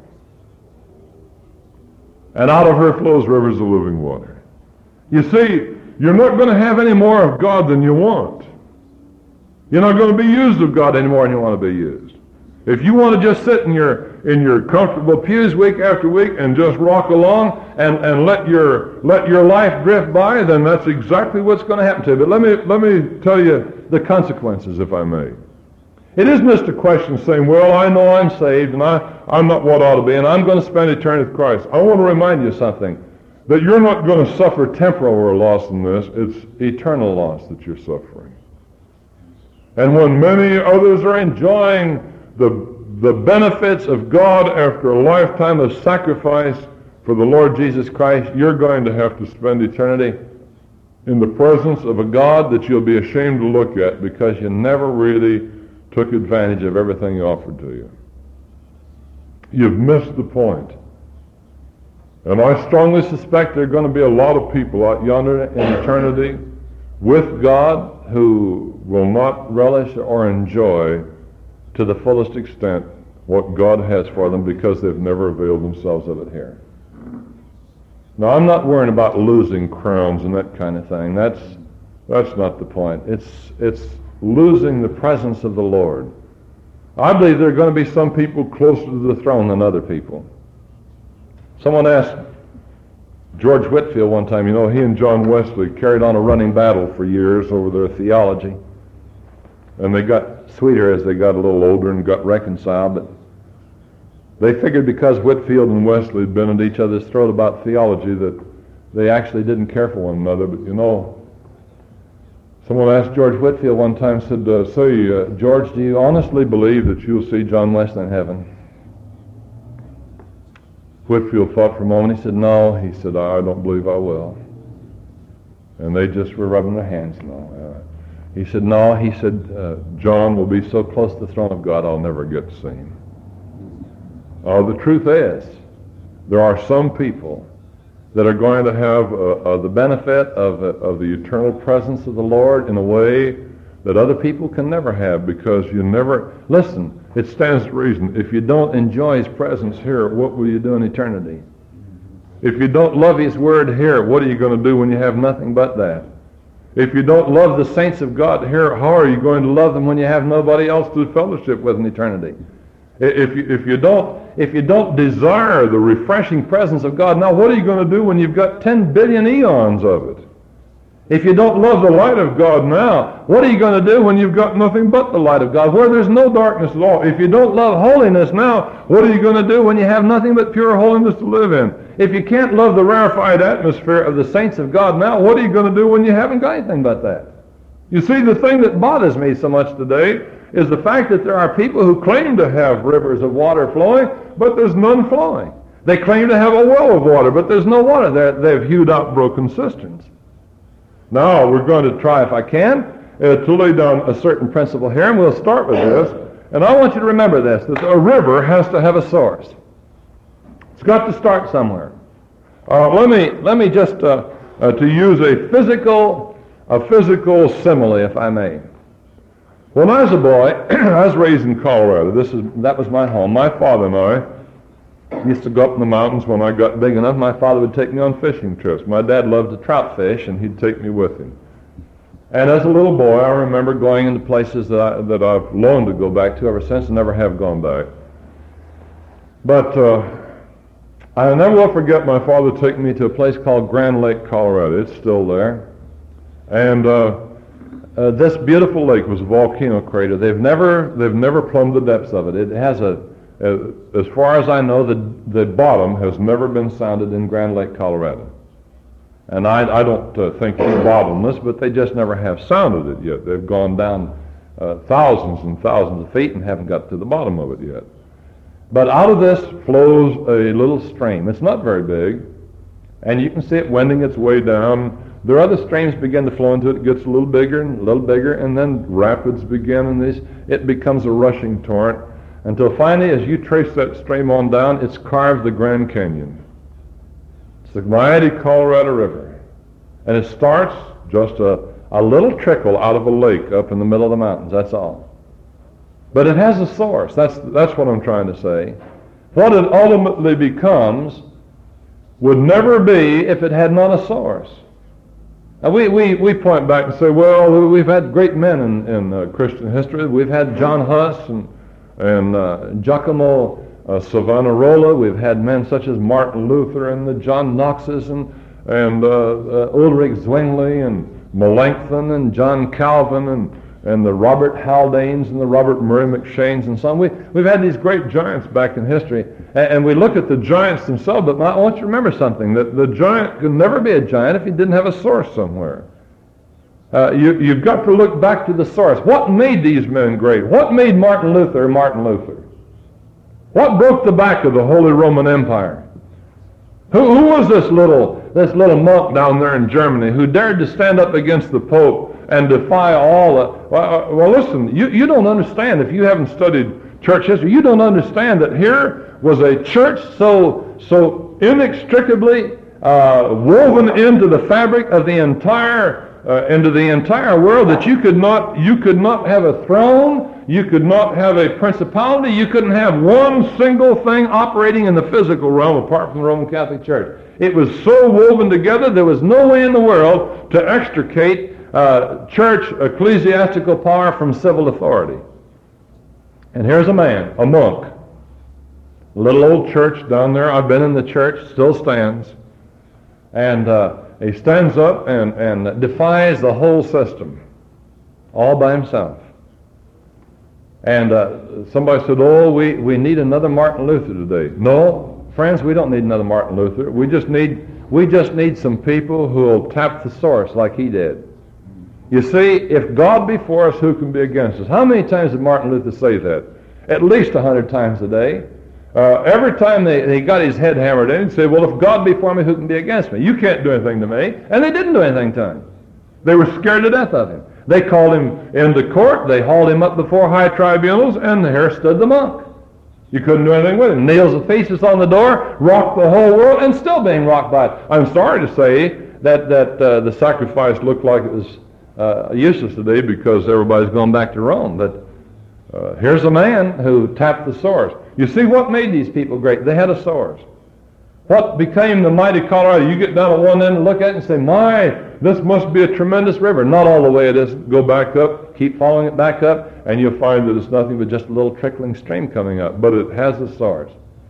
And out of her flows rivers of living water. You see, you're not going to have any more of God than you want. You're not going to be used of God any more than you want to be used. If you want to just sit in your in your comfortable pews week after week and just rock along and, and let your let your life drift by, then that's exactly what's going to happen to you. But let me let me tell you the consequences, if I may. It isn't just a question of saying, well, I know I'm saved and I, I'm not what I ought to be and I'm going to spend eternity with Christ. I want to remind you of something. That you're not going to suffer temporal loss in this. It's eternal loss that you're suffering. And when many others are enjoying the, the benefits of God after a lifetime of sacrifice for the Lord Jesus Christ, you're going to have to spend eternity in the presence of a God that you'll be ashamed to look at because you never really took advantage of everything He offered to you. You've missed the point. And I strongly suspect there are going to be a lot of people out yonder in eternity with God who will not relish or enjoy to the fullest extent what God has for them because they've never availed themselves of it here. Now, I'm not worrying about losing crowns and that kind of thing. That's that's not the point. It's it's losing the presence of the Lord. I believe there are going to be some people closer to the throne than other people. Someone asked George Whitefield one time, you know, he and John Wesley carried on a running battle for years over their theology. And they got sweeter as they got a little older and got reconciled. But they figured because Whitefield and Wesley had been at each other's throat about theology that they actually didn't care for one another. But you know, someone asked George Whitefield one time, said, uh, say, uh, George, do you honestly believe that you'll see John Wesley in heaven? Whitefield thought for a moment. He said, no. He said, I don't believe I will. And they just were rubbing their hands. No. Uh, he said, no. He said, uh, John will be so close to the throne of God, I'll never get to see him. Uh, the truth is, there are some people that are going to have uh, uh, the benefit of, uh, of the eternal presence of the Lord in a way that other people can never have because you never, listen, it stands to reason. If you don't enjoy His presence here, what will you do in eternity? If you don't love His Word here, what are you going to do when you have nothing but that? If you don't love the saints of God here, how are you going to love them when you have nobody else to fellowship with in eternity? If you, if you don't if you don't desire the refreshing presence of God, now what are you going to do when you've got ten billion eons of it? If you don't love the light of God now, what are you going to do when you've got nothing but the light of God, where there's no darkness at all? If you don't love holiness now, what are you going to do when you have nothing but pure holiness to live in? If you can't love the rarefied atmosphere of the saints of God now, what are you going to do when you haven't got anything but that? You see, the thing that bothers me so much today is the fact that there are people who claim to have rivers of water flowing, but there's none flowing. They claim to have a well of water, but there's no water there. They've hewed out broken cisterns. Now, we're going to try, if I can, uh, to lay down a certain principle here, and we'll start with this. And I want you to remember this, that a river has to have a source. It's got to start somewhere. Uh, let me let me just, uh, uh, to use a physical, a physical simile, if I may. When I was a boy, I was raised in Colorado. This is that was my home. My father and I used to go up in the mountains when I got big enough. My father would take me on fishing trips. My dad loved to trout fish, and he'd take me with him. And as a little boy, I remember going into places that, I, that I've longed to go back to ever since and never have gone back. But uh, I never will forget my father taking me to a place called Grand Lake, Colorado. It's still there. And uh, uh, this beautiful lake was a volcano crater. They've never they've never plumbed the depths of it. It has a Uh, as far as I know, the, the bottom has never been sounded in Grand Lake, Colorado. And I, I don't uh, think it's bottomless, but they just never have sounded it yet. They've gone down uh, thousands and thousands of feet and haven't got to the bottom of it yet. But out of this flows a little stream. It's not very big, and you can see it wending its way down. There are other streams begin to flow into it. It gets a little bigger and a little bigger, and then rapids begin, and this, it becomes a rushing torrent, until finally, as you trace that stream on down, it's carved the Grand Canyon. It's the mighty Colorado River. And it starts just a, a little trickle out of a lake up in the middle of the mountains, that's all. But it has a source. That's, that's what I'm trying to say. What it ultimately becomes would never be if it had not a source. Now we, we, we point back and say, well, we've had great men in, in uh, Christian history. We've had John Huss and, and uh, Giacomo uh, Savonarola. We've had men such as Martin Luther and the John Knoxes and, and uh, uh, Ulrich Zwingli and Melanchthon and John Calvin and and the Robert Haldanes and the Robert Murray McShanes and so on. We, we've had these great giants back in history, and, and we look at the giants themselves, but I want you to remember something, that the giant could never be a giant if he didn't have a source somewhere. Uh, you, you've got to look back to the source. What made these men great? What made Martin Luther Martin Luther? What broke the back of the Holy Roman Empire? Who, who was this little, this little monk down there in Germany who dared to stand up against the Pope and defy all the... Well, well listen, you, you don't understand, if you haven't studied church history, you don't understand that here was a church so, so inextricably uh, woven into the fabric of the entire, uh, into the entire world that you could not, you could not have a throne, you could not have a principality, you couldn't have one single thing operating in the physical realm apart from the Roman Catholic Church. It was so woven together, there was no way in the world to extricate Uh, church ecclesiastical power from civil authority. And here's a man, a monk, a little old church down there. I've been in the church, still stands. And uh, he stands up and, and defies the whole system, all by himself. And uh, somebody said, oh, we, we need another Martin Luther today. No, friends, we don't need another Martin Luther. We just need, we just need some people who will tap the source like he did. You see, if God be for us, who can be against us? How many times did Martin Luther say that? At least a hundred times a day. Uh, every time they, they got his head hammered in, he'd say, well, if God be for me, who can be against me? You can't do anything to me. And they didn't do anything to him. They were scared to death of him. They called him into court, they hauled him up before high tribunals, and there stood the monk. You couldn't do anything with him. Nails of thesis on the door, rocked the whole world, and still being rocked by it. I'm sorry to say that, that uh, the sacrifice looked like it was Uh, useless today because everybody's gone back to Rome. But uh, here's a man who tapped the source. You see what made these people great? They had a source. What became the mighty Colorado? You get down at one end and look at it and say, my, this must be a tremendous river. Not all the way it is. Go back up, keep following it back up, and you'll find that it's nothing but just a little trickling stream coming up. But it has a source.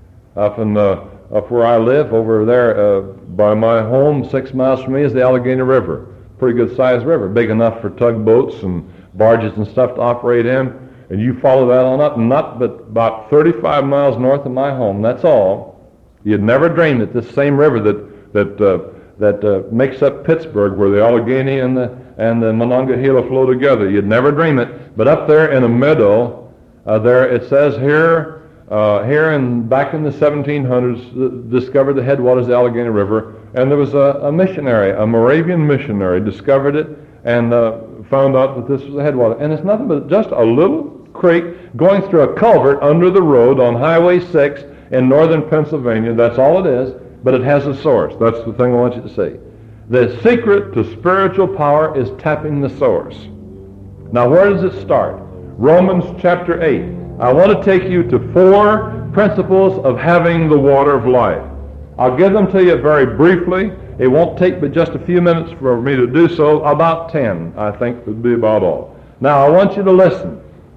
Up in uh, up where I live, over there uh, by my home, six miles from me, is the Allegheny River. Pretty good sized river, big enough for tugboats and barges and stuff to operate in. And you follow that on up, not but about thirty-five miles north of my home. That's all. You'd never dream that this same river that that uh, that uh, makes up Pittsburgh, where the Allegheny and the and the Monongahela flow together. You'd never dream it. But up there in a meadow, uh, there it says here, uh, here and back in the seventeen hundreds, uh, discovered the headwaters of the Allegheny River. And there was a, a missionary, a Moravian missionary, discovered it and uh, found out that this was a headwater. And it's nothing but just a little creek going through a culvert under the road on Highway six in northern Pennsylvania. That's all it is, but it has a source. That's the thing I want you to see. The secret to spiritual power is tapping the source. Now, where does it start? Romans chapter eight. I want to take you to four principles of having the water of life. I'll give them to you very briefly. It won't take but just a few minutes for me to do so. About ten, I think, would be about all. Now, I want you to listen.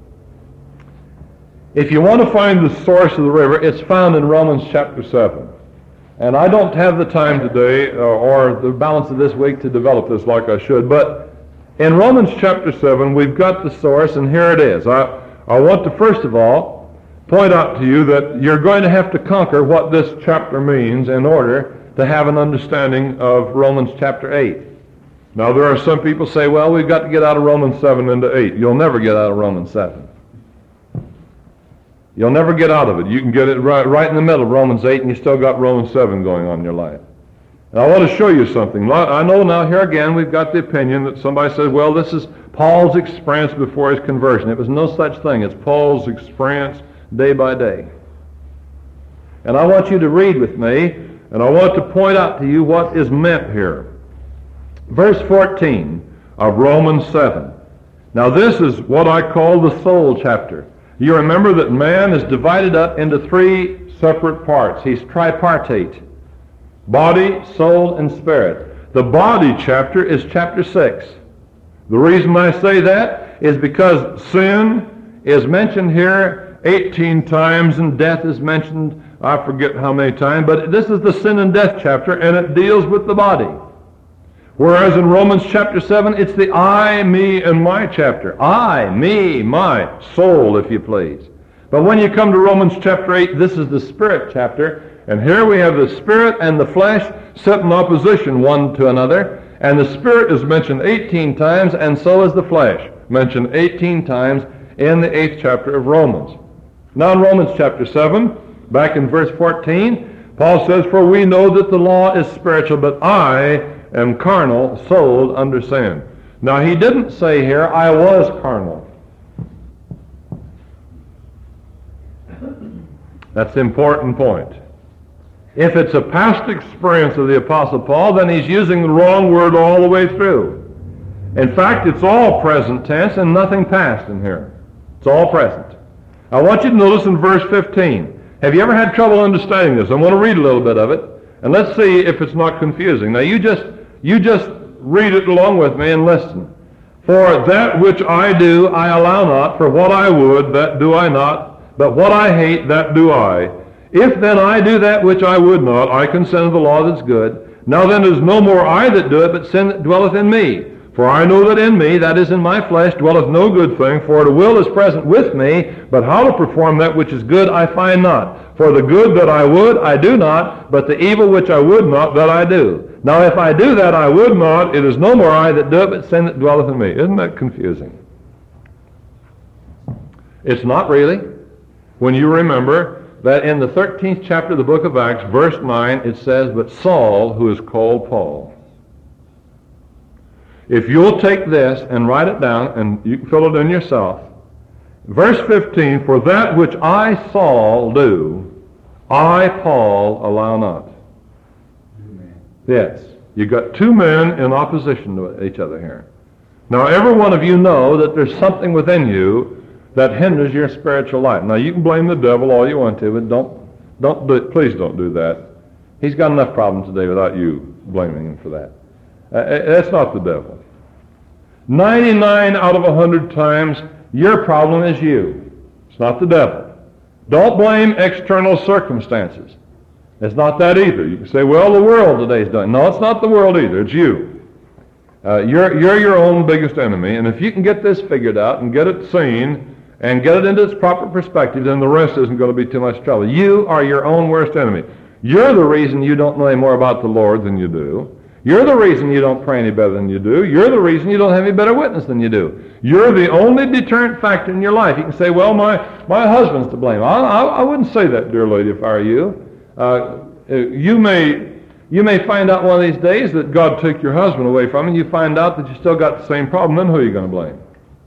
If you want to find the source of the river, it's found in Romans chapter seven. And I don't have the time today uh, or the balance of this week to develop this like I should, but in Romans chapter seven, we've got the source, and here it is. I, I want to, first of all, point out to you that you're going to have to conquer what this chapter means in order to have an understanding of Romans chapter eight. Now, there are some people say, well, we've got to get out of Romans seven into eight. You'll never get out of Romans seven. You'll never get out of it. You can get it right, right in the middle of Romans eight, and you still got Romans seven going on in your life. And I want to show you something. I know now here again we've got the opinion that somebody says, well, this is Paul's experience before his conversion. It was no such thing. It's Paul's experience day by day. And I want you to read with me, and I want to point out to you what is meant here. Verse fourteen of Romans seven. Now this is what I call the soul chapter. You remember that man is divided up into three separate parts. He's tripartite. Body, soul, and spirit. The body chapter is chapter six. The reason I say that is because sin is mentioned here eighteen times and death is mentioned, I forget how many times, but this is the sin and death chapter and it deals with the body. Whereas in Romans chapter seven, it's the I, me, and my chapter. I, me, my, soul, if you please. But when you come to Romans chapter eight, this is the spirit chapter. And here we have the spirit and the flesh set in opposition one to another. And the spirit is mentioned eighteen times, and so is the flesh, mentioned eighteen times in the eighth chapter of Romans. Now in Romans chapter seven, back in verse fourteen, Paul says, for we know that the law is spiritual, but I am carnal, sold under sin. Now he didn't say here, I was carnal. That's the important point. If it's a past experience of the Apostle Paul, then he's using the wrong word all the way through. In fact, it's all present tense and nothing past in here. It's all present. I want you to notice in verse fifteen. Have you ever had trouble understanding this? I'm going to read a little bit of it, and let's see if it's not confusing. Now you just you just read it along with me and listen. For that which I do, I allow not. For what I would, that do I not. But what I hate, that do I. If then I do that which I would not, I consent to the law that's good. Now then it is no more I that do it, but sin that dwelleth in me. For I know that in me, that is in my flesh, dwelleth no good thing, for the will is present with me, but how to perform that which is good I find not. For the good that I would, I do not, but the evil which I would not, that I do. Now if I do that I would not, it is no more I that do it, but sin that dwelleth in me. Isn't that confusing? It's not really. When you remember that in the thirteenth chapter of the book of Acts, verse nine, it says, but Saul, who is called Paul. If you'll take this and write it down, and you can fill it in yourself. Verse fifteen, for that which I, Saul, do, I, Paul, allow not. Amen. Yes, you've got two men in opposition to each other here. Now, every one of you know that there's something within you that hinders your spiritual life. Now, you can blame the devil all you want to, but don't, don't do it. Please don't do that. He's got enough problems today without you blaming him for that. Uh, that's not the devil. ninety-nine out of one hundred times, your problem is you. It's not the devil. Don't blame external circumstances. It's not that either. You can say, well, the world today's done. No, it's not the world either. It's you. Uh, you're, you're your own biggest enemy, and if you can get this figured out and get it seen and get it into its proper perspective, then the rest isn't going to be too much trouble. You are your own worst enemy. You're the reason you don't know any more about the Lord than you do. You're the reason you don't pray any better than you do. You're the reason you don't have any better witness than you do. You're the only deterrent factor in your life. You can say, well, my, my husband's to blame. I, I, I wouldn't say that, dear lady, if I were you. Uh, you may you may find out one of these days that God took your husband away from you, and you find out that you still got the same problem. Then who are you going to blame?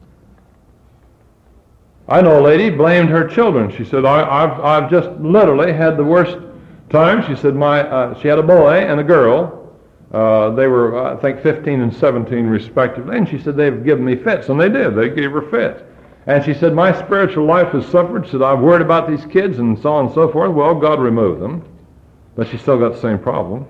I know a lady blamed her children. She said, I, I've, I've just literally had the worst time. She said, my uh, she had a boy and a girl. Uh, they were, uh, I think, fifteen and seventeen respectively. And she said, they've given me fits. And they did. They gave her fits. And she said, my spiritual life has suffered. She said, I've worried about these kids and so on and so forth. Well, God removed them. But she still got the same problem.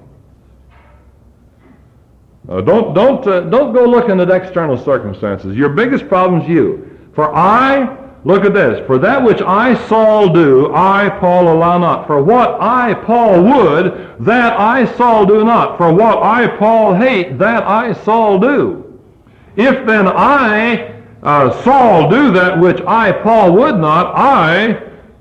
Uh, don't, don't, uh, don't go looking at external circumstances. Your biggest problem is you. For I... Look at this. For that which I, Saul, do, I, Paul, allow not. For what I, Paul, would, that I, Saul, do not. For what I, Paul, hate, that I, Saul, do. If then I, uh, Saul, do that which I, Paul, would not, I,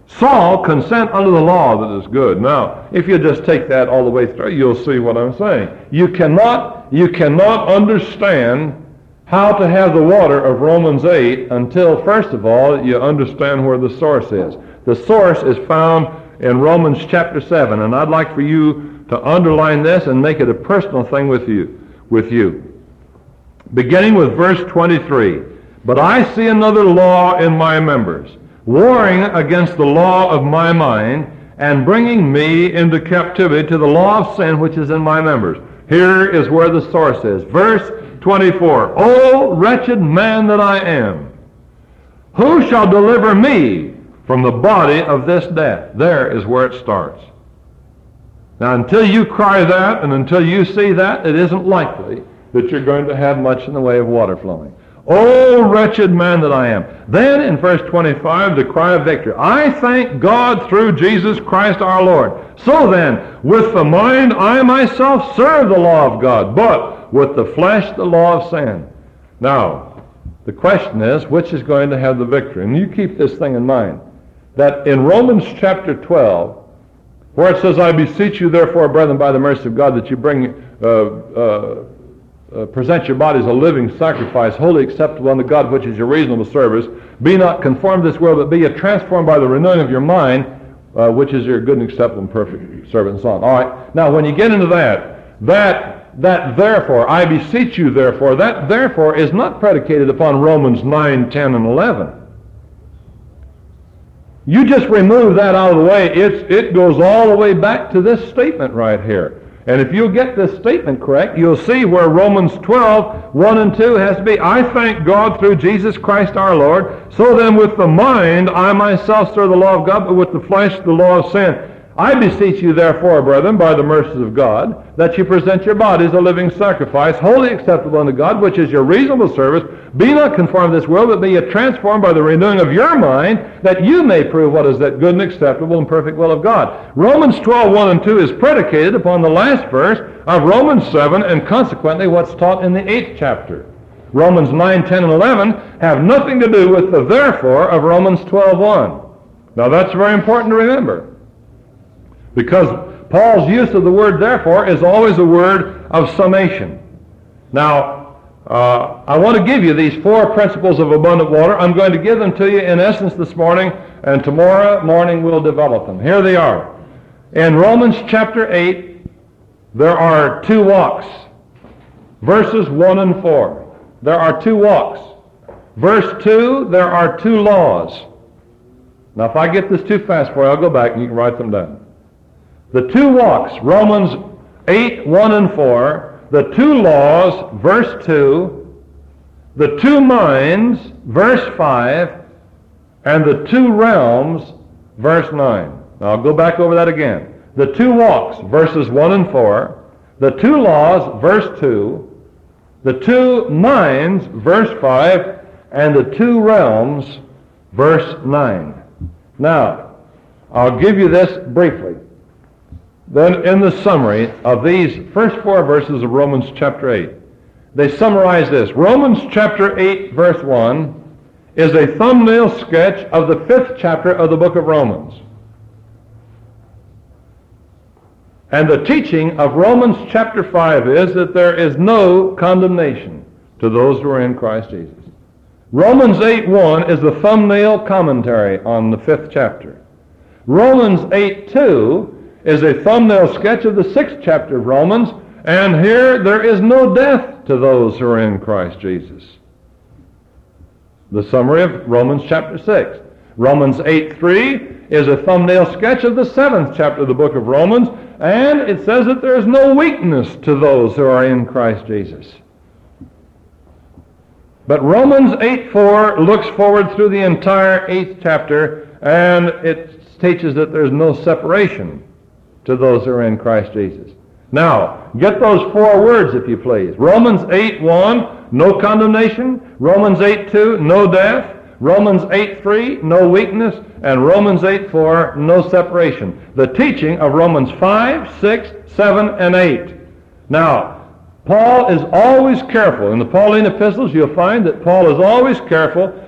Saul, consent unto the law that is good. Now, if you just take that all the way through, you'll see what I'm saying. You cannot, you cannot understand how to have the water of Romans eight until, first of all, you understand where the source is. The source is found in Romans chapter seven, and I'd like for you to underline this and make it a personal thing with you. With you. Beginning with verse twenty-three. But I see another law in my members, warring against the law of my mind, and bringing me into captivity to the law of sin which is in my members. Here is where the source is. Verse twenty-four. O wretched man that I am, who shall deliver me from the body of this death? There is where it starts. Now, until you cry that, and until you see that, it isn't likely that you're going to have much in the way of water flowing. O wretched man that I am. Then in verse twenty-five, the cry of victory. I thank God through Jesus Christ our Lord. So then, with the mind I myself serve the law of God, but with the flesh the law of sin. Now, the question is, which is going to have the victory? And you keep this thing in mind, that in Romans chapter twelve, where it says, I beseech you therefore, brethren, by the mercy of God, that you bring, uh, uh, uh, present your bodies a living sacrifice, wholly acceptable unto God, which is your reasonable service. Be not conformed to this world, but be ye transformed by the renewing of your mind, uh, which is your good and acceptable and perfect servant, and so on. All right. Now, when you get into that, that, that therefore, I beseech you therefore, that therefore is not predicated upon Romans nine, ten, and eleven. You just remove that out of the way, it's, it goes all the way back to this statement right here. And if you'll get this statement correct, you'll see where Romans twelve, one and two has to be. I thank God through Jesus Christ our Lord. So then with the mind I myself serve the law of God, but with the flesh the law of sin. I beseech you therefore, brethren, by the mercies of God, that you present your bodies a living sacrifice, wholly acceptable unto God, which is your reasonable service. Be not conformed to this world, but be ye transformed by the renewing of your mind, that you may prove what is that good and acceptable and perfect will of God. Romans twelve, one and two is predicated upon the last verse of Romans seven, and consequently what's taught in the eighth chapter. Romans nine, ten, and eleven have nothing to do with the therefore of Romans twelve, one. Now that's very important to remember, because Paul's use of the word therefore is always a word of summation. Now, uh, I want to give you these four principles of abundant water. I'm going to give them to you in essence this morning, and tomorrow morning we'll develop them. Here they are. In Romans chapter eight, there are two walks. Verses one and four. There are two walks. Verse two, there are two laws. Now, if I get this too fast for you, I'll go back and you can write them down. The two walks, Romans eight, one and four, the two laws, verse two, the two minds, verse five, and the two realms, verse nine. Now I'll go back over that again. The two walks, verses one and four, the two laws, verse two, the two minds, verse five, and the two realms, verse nine. Now, I'll give you this briefly. Then in the summary of these first four verses of Romans chapter eight, they summarize this. Romans chapter eight, verse one, is a thumbnail sketch of the fifth chapter of the book of Romans. And the teaching of Romans chapter five is that there is no condemnation to those who are in Christ Jesus. Romans eight, one is the thumbnail commentary on the fifth chapter. Romans eight, two is a thumbnail sketch of the sixth chapter of Romans, and here there is no death to those who are in Christ Jesus. The summary of Romans chapter six. Romans eight, three is a thumbnail sketch of the seventh chapter of the book of Romans, and it says that there is no weakness to those who are in Christ Jesus. But Romans eight, four looks forward through the entire eighth chapter, and it teaches that there's no separation to those who are in Christ Jesus. Now, get those four words, if you please. Romans eight, one, no condemnation. Romans eight, two, no death. Romans eight, three, no weakness. And Romans eight, four, no separation. The teaching of Romans five, six, seven, and eight. Now, Paul is always careful. In the Pauline epistles, you'll find that Paul is always careful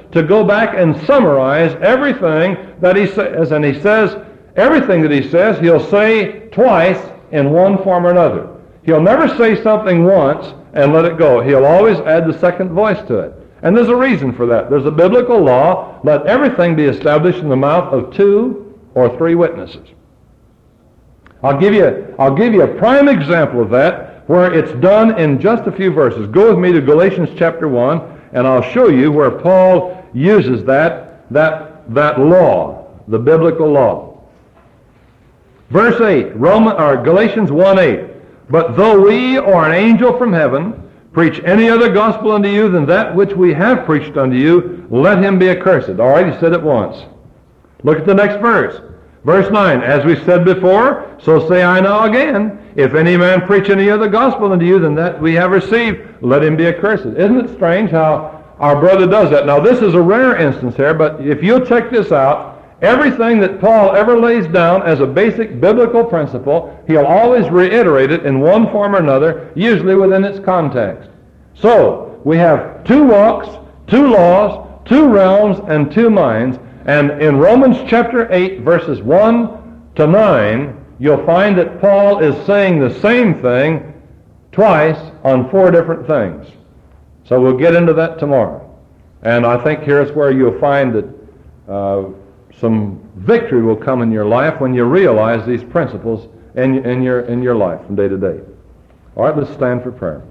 to go back and summarize everything that he says. And he says, everything that he says, he'll say twice in one form or another. He'll never say something once and let it go. He'll always add the second voice to it. And there's a reason for that. There's a biblical law. Let everything be established in the mouth of two or three witnesses. I'll give you, I'll give you a prime example of that where it's done in just a few verses. Go with me to Galatians chapter one, and I'll show you where Paul uses that, that, that law, the biblical law. Verse eight, Roman, or Galatians one eight. But though we or an angel from heaven preach any other gospel unto you than that which we have preached unto you, let him be accursed. All right, he said it once. Look at the next verse. Verse nine, as we said before, so say I now again, if any man preach any other gospel unto you than that we have received, let him be accursed. Isn't it strange how our brother does that? Now, this is a rare instance here, but if you'll check this out, everything that Paul ever lays down as a basic biblical principle, he'll always reiterate it in one form or another, usually within its context. So, we have two walks, two laws, two realms, and two minds. And in Romans chapter eight, verses one to nine, you'll find that Paul is saying the same thing twice on four different things. So we'll get into that tomorrow. And I think here's where you'll find that uh, some victory will come in your life when you realize these principles in, in, your, in your life from day to day. All right, let's stand for prayer.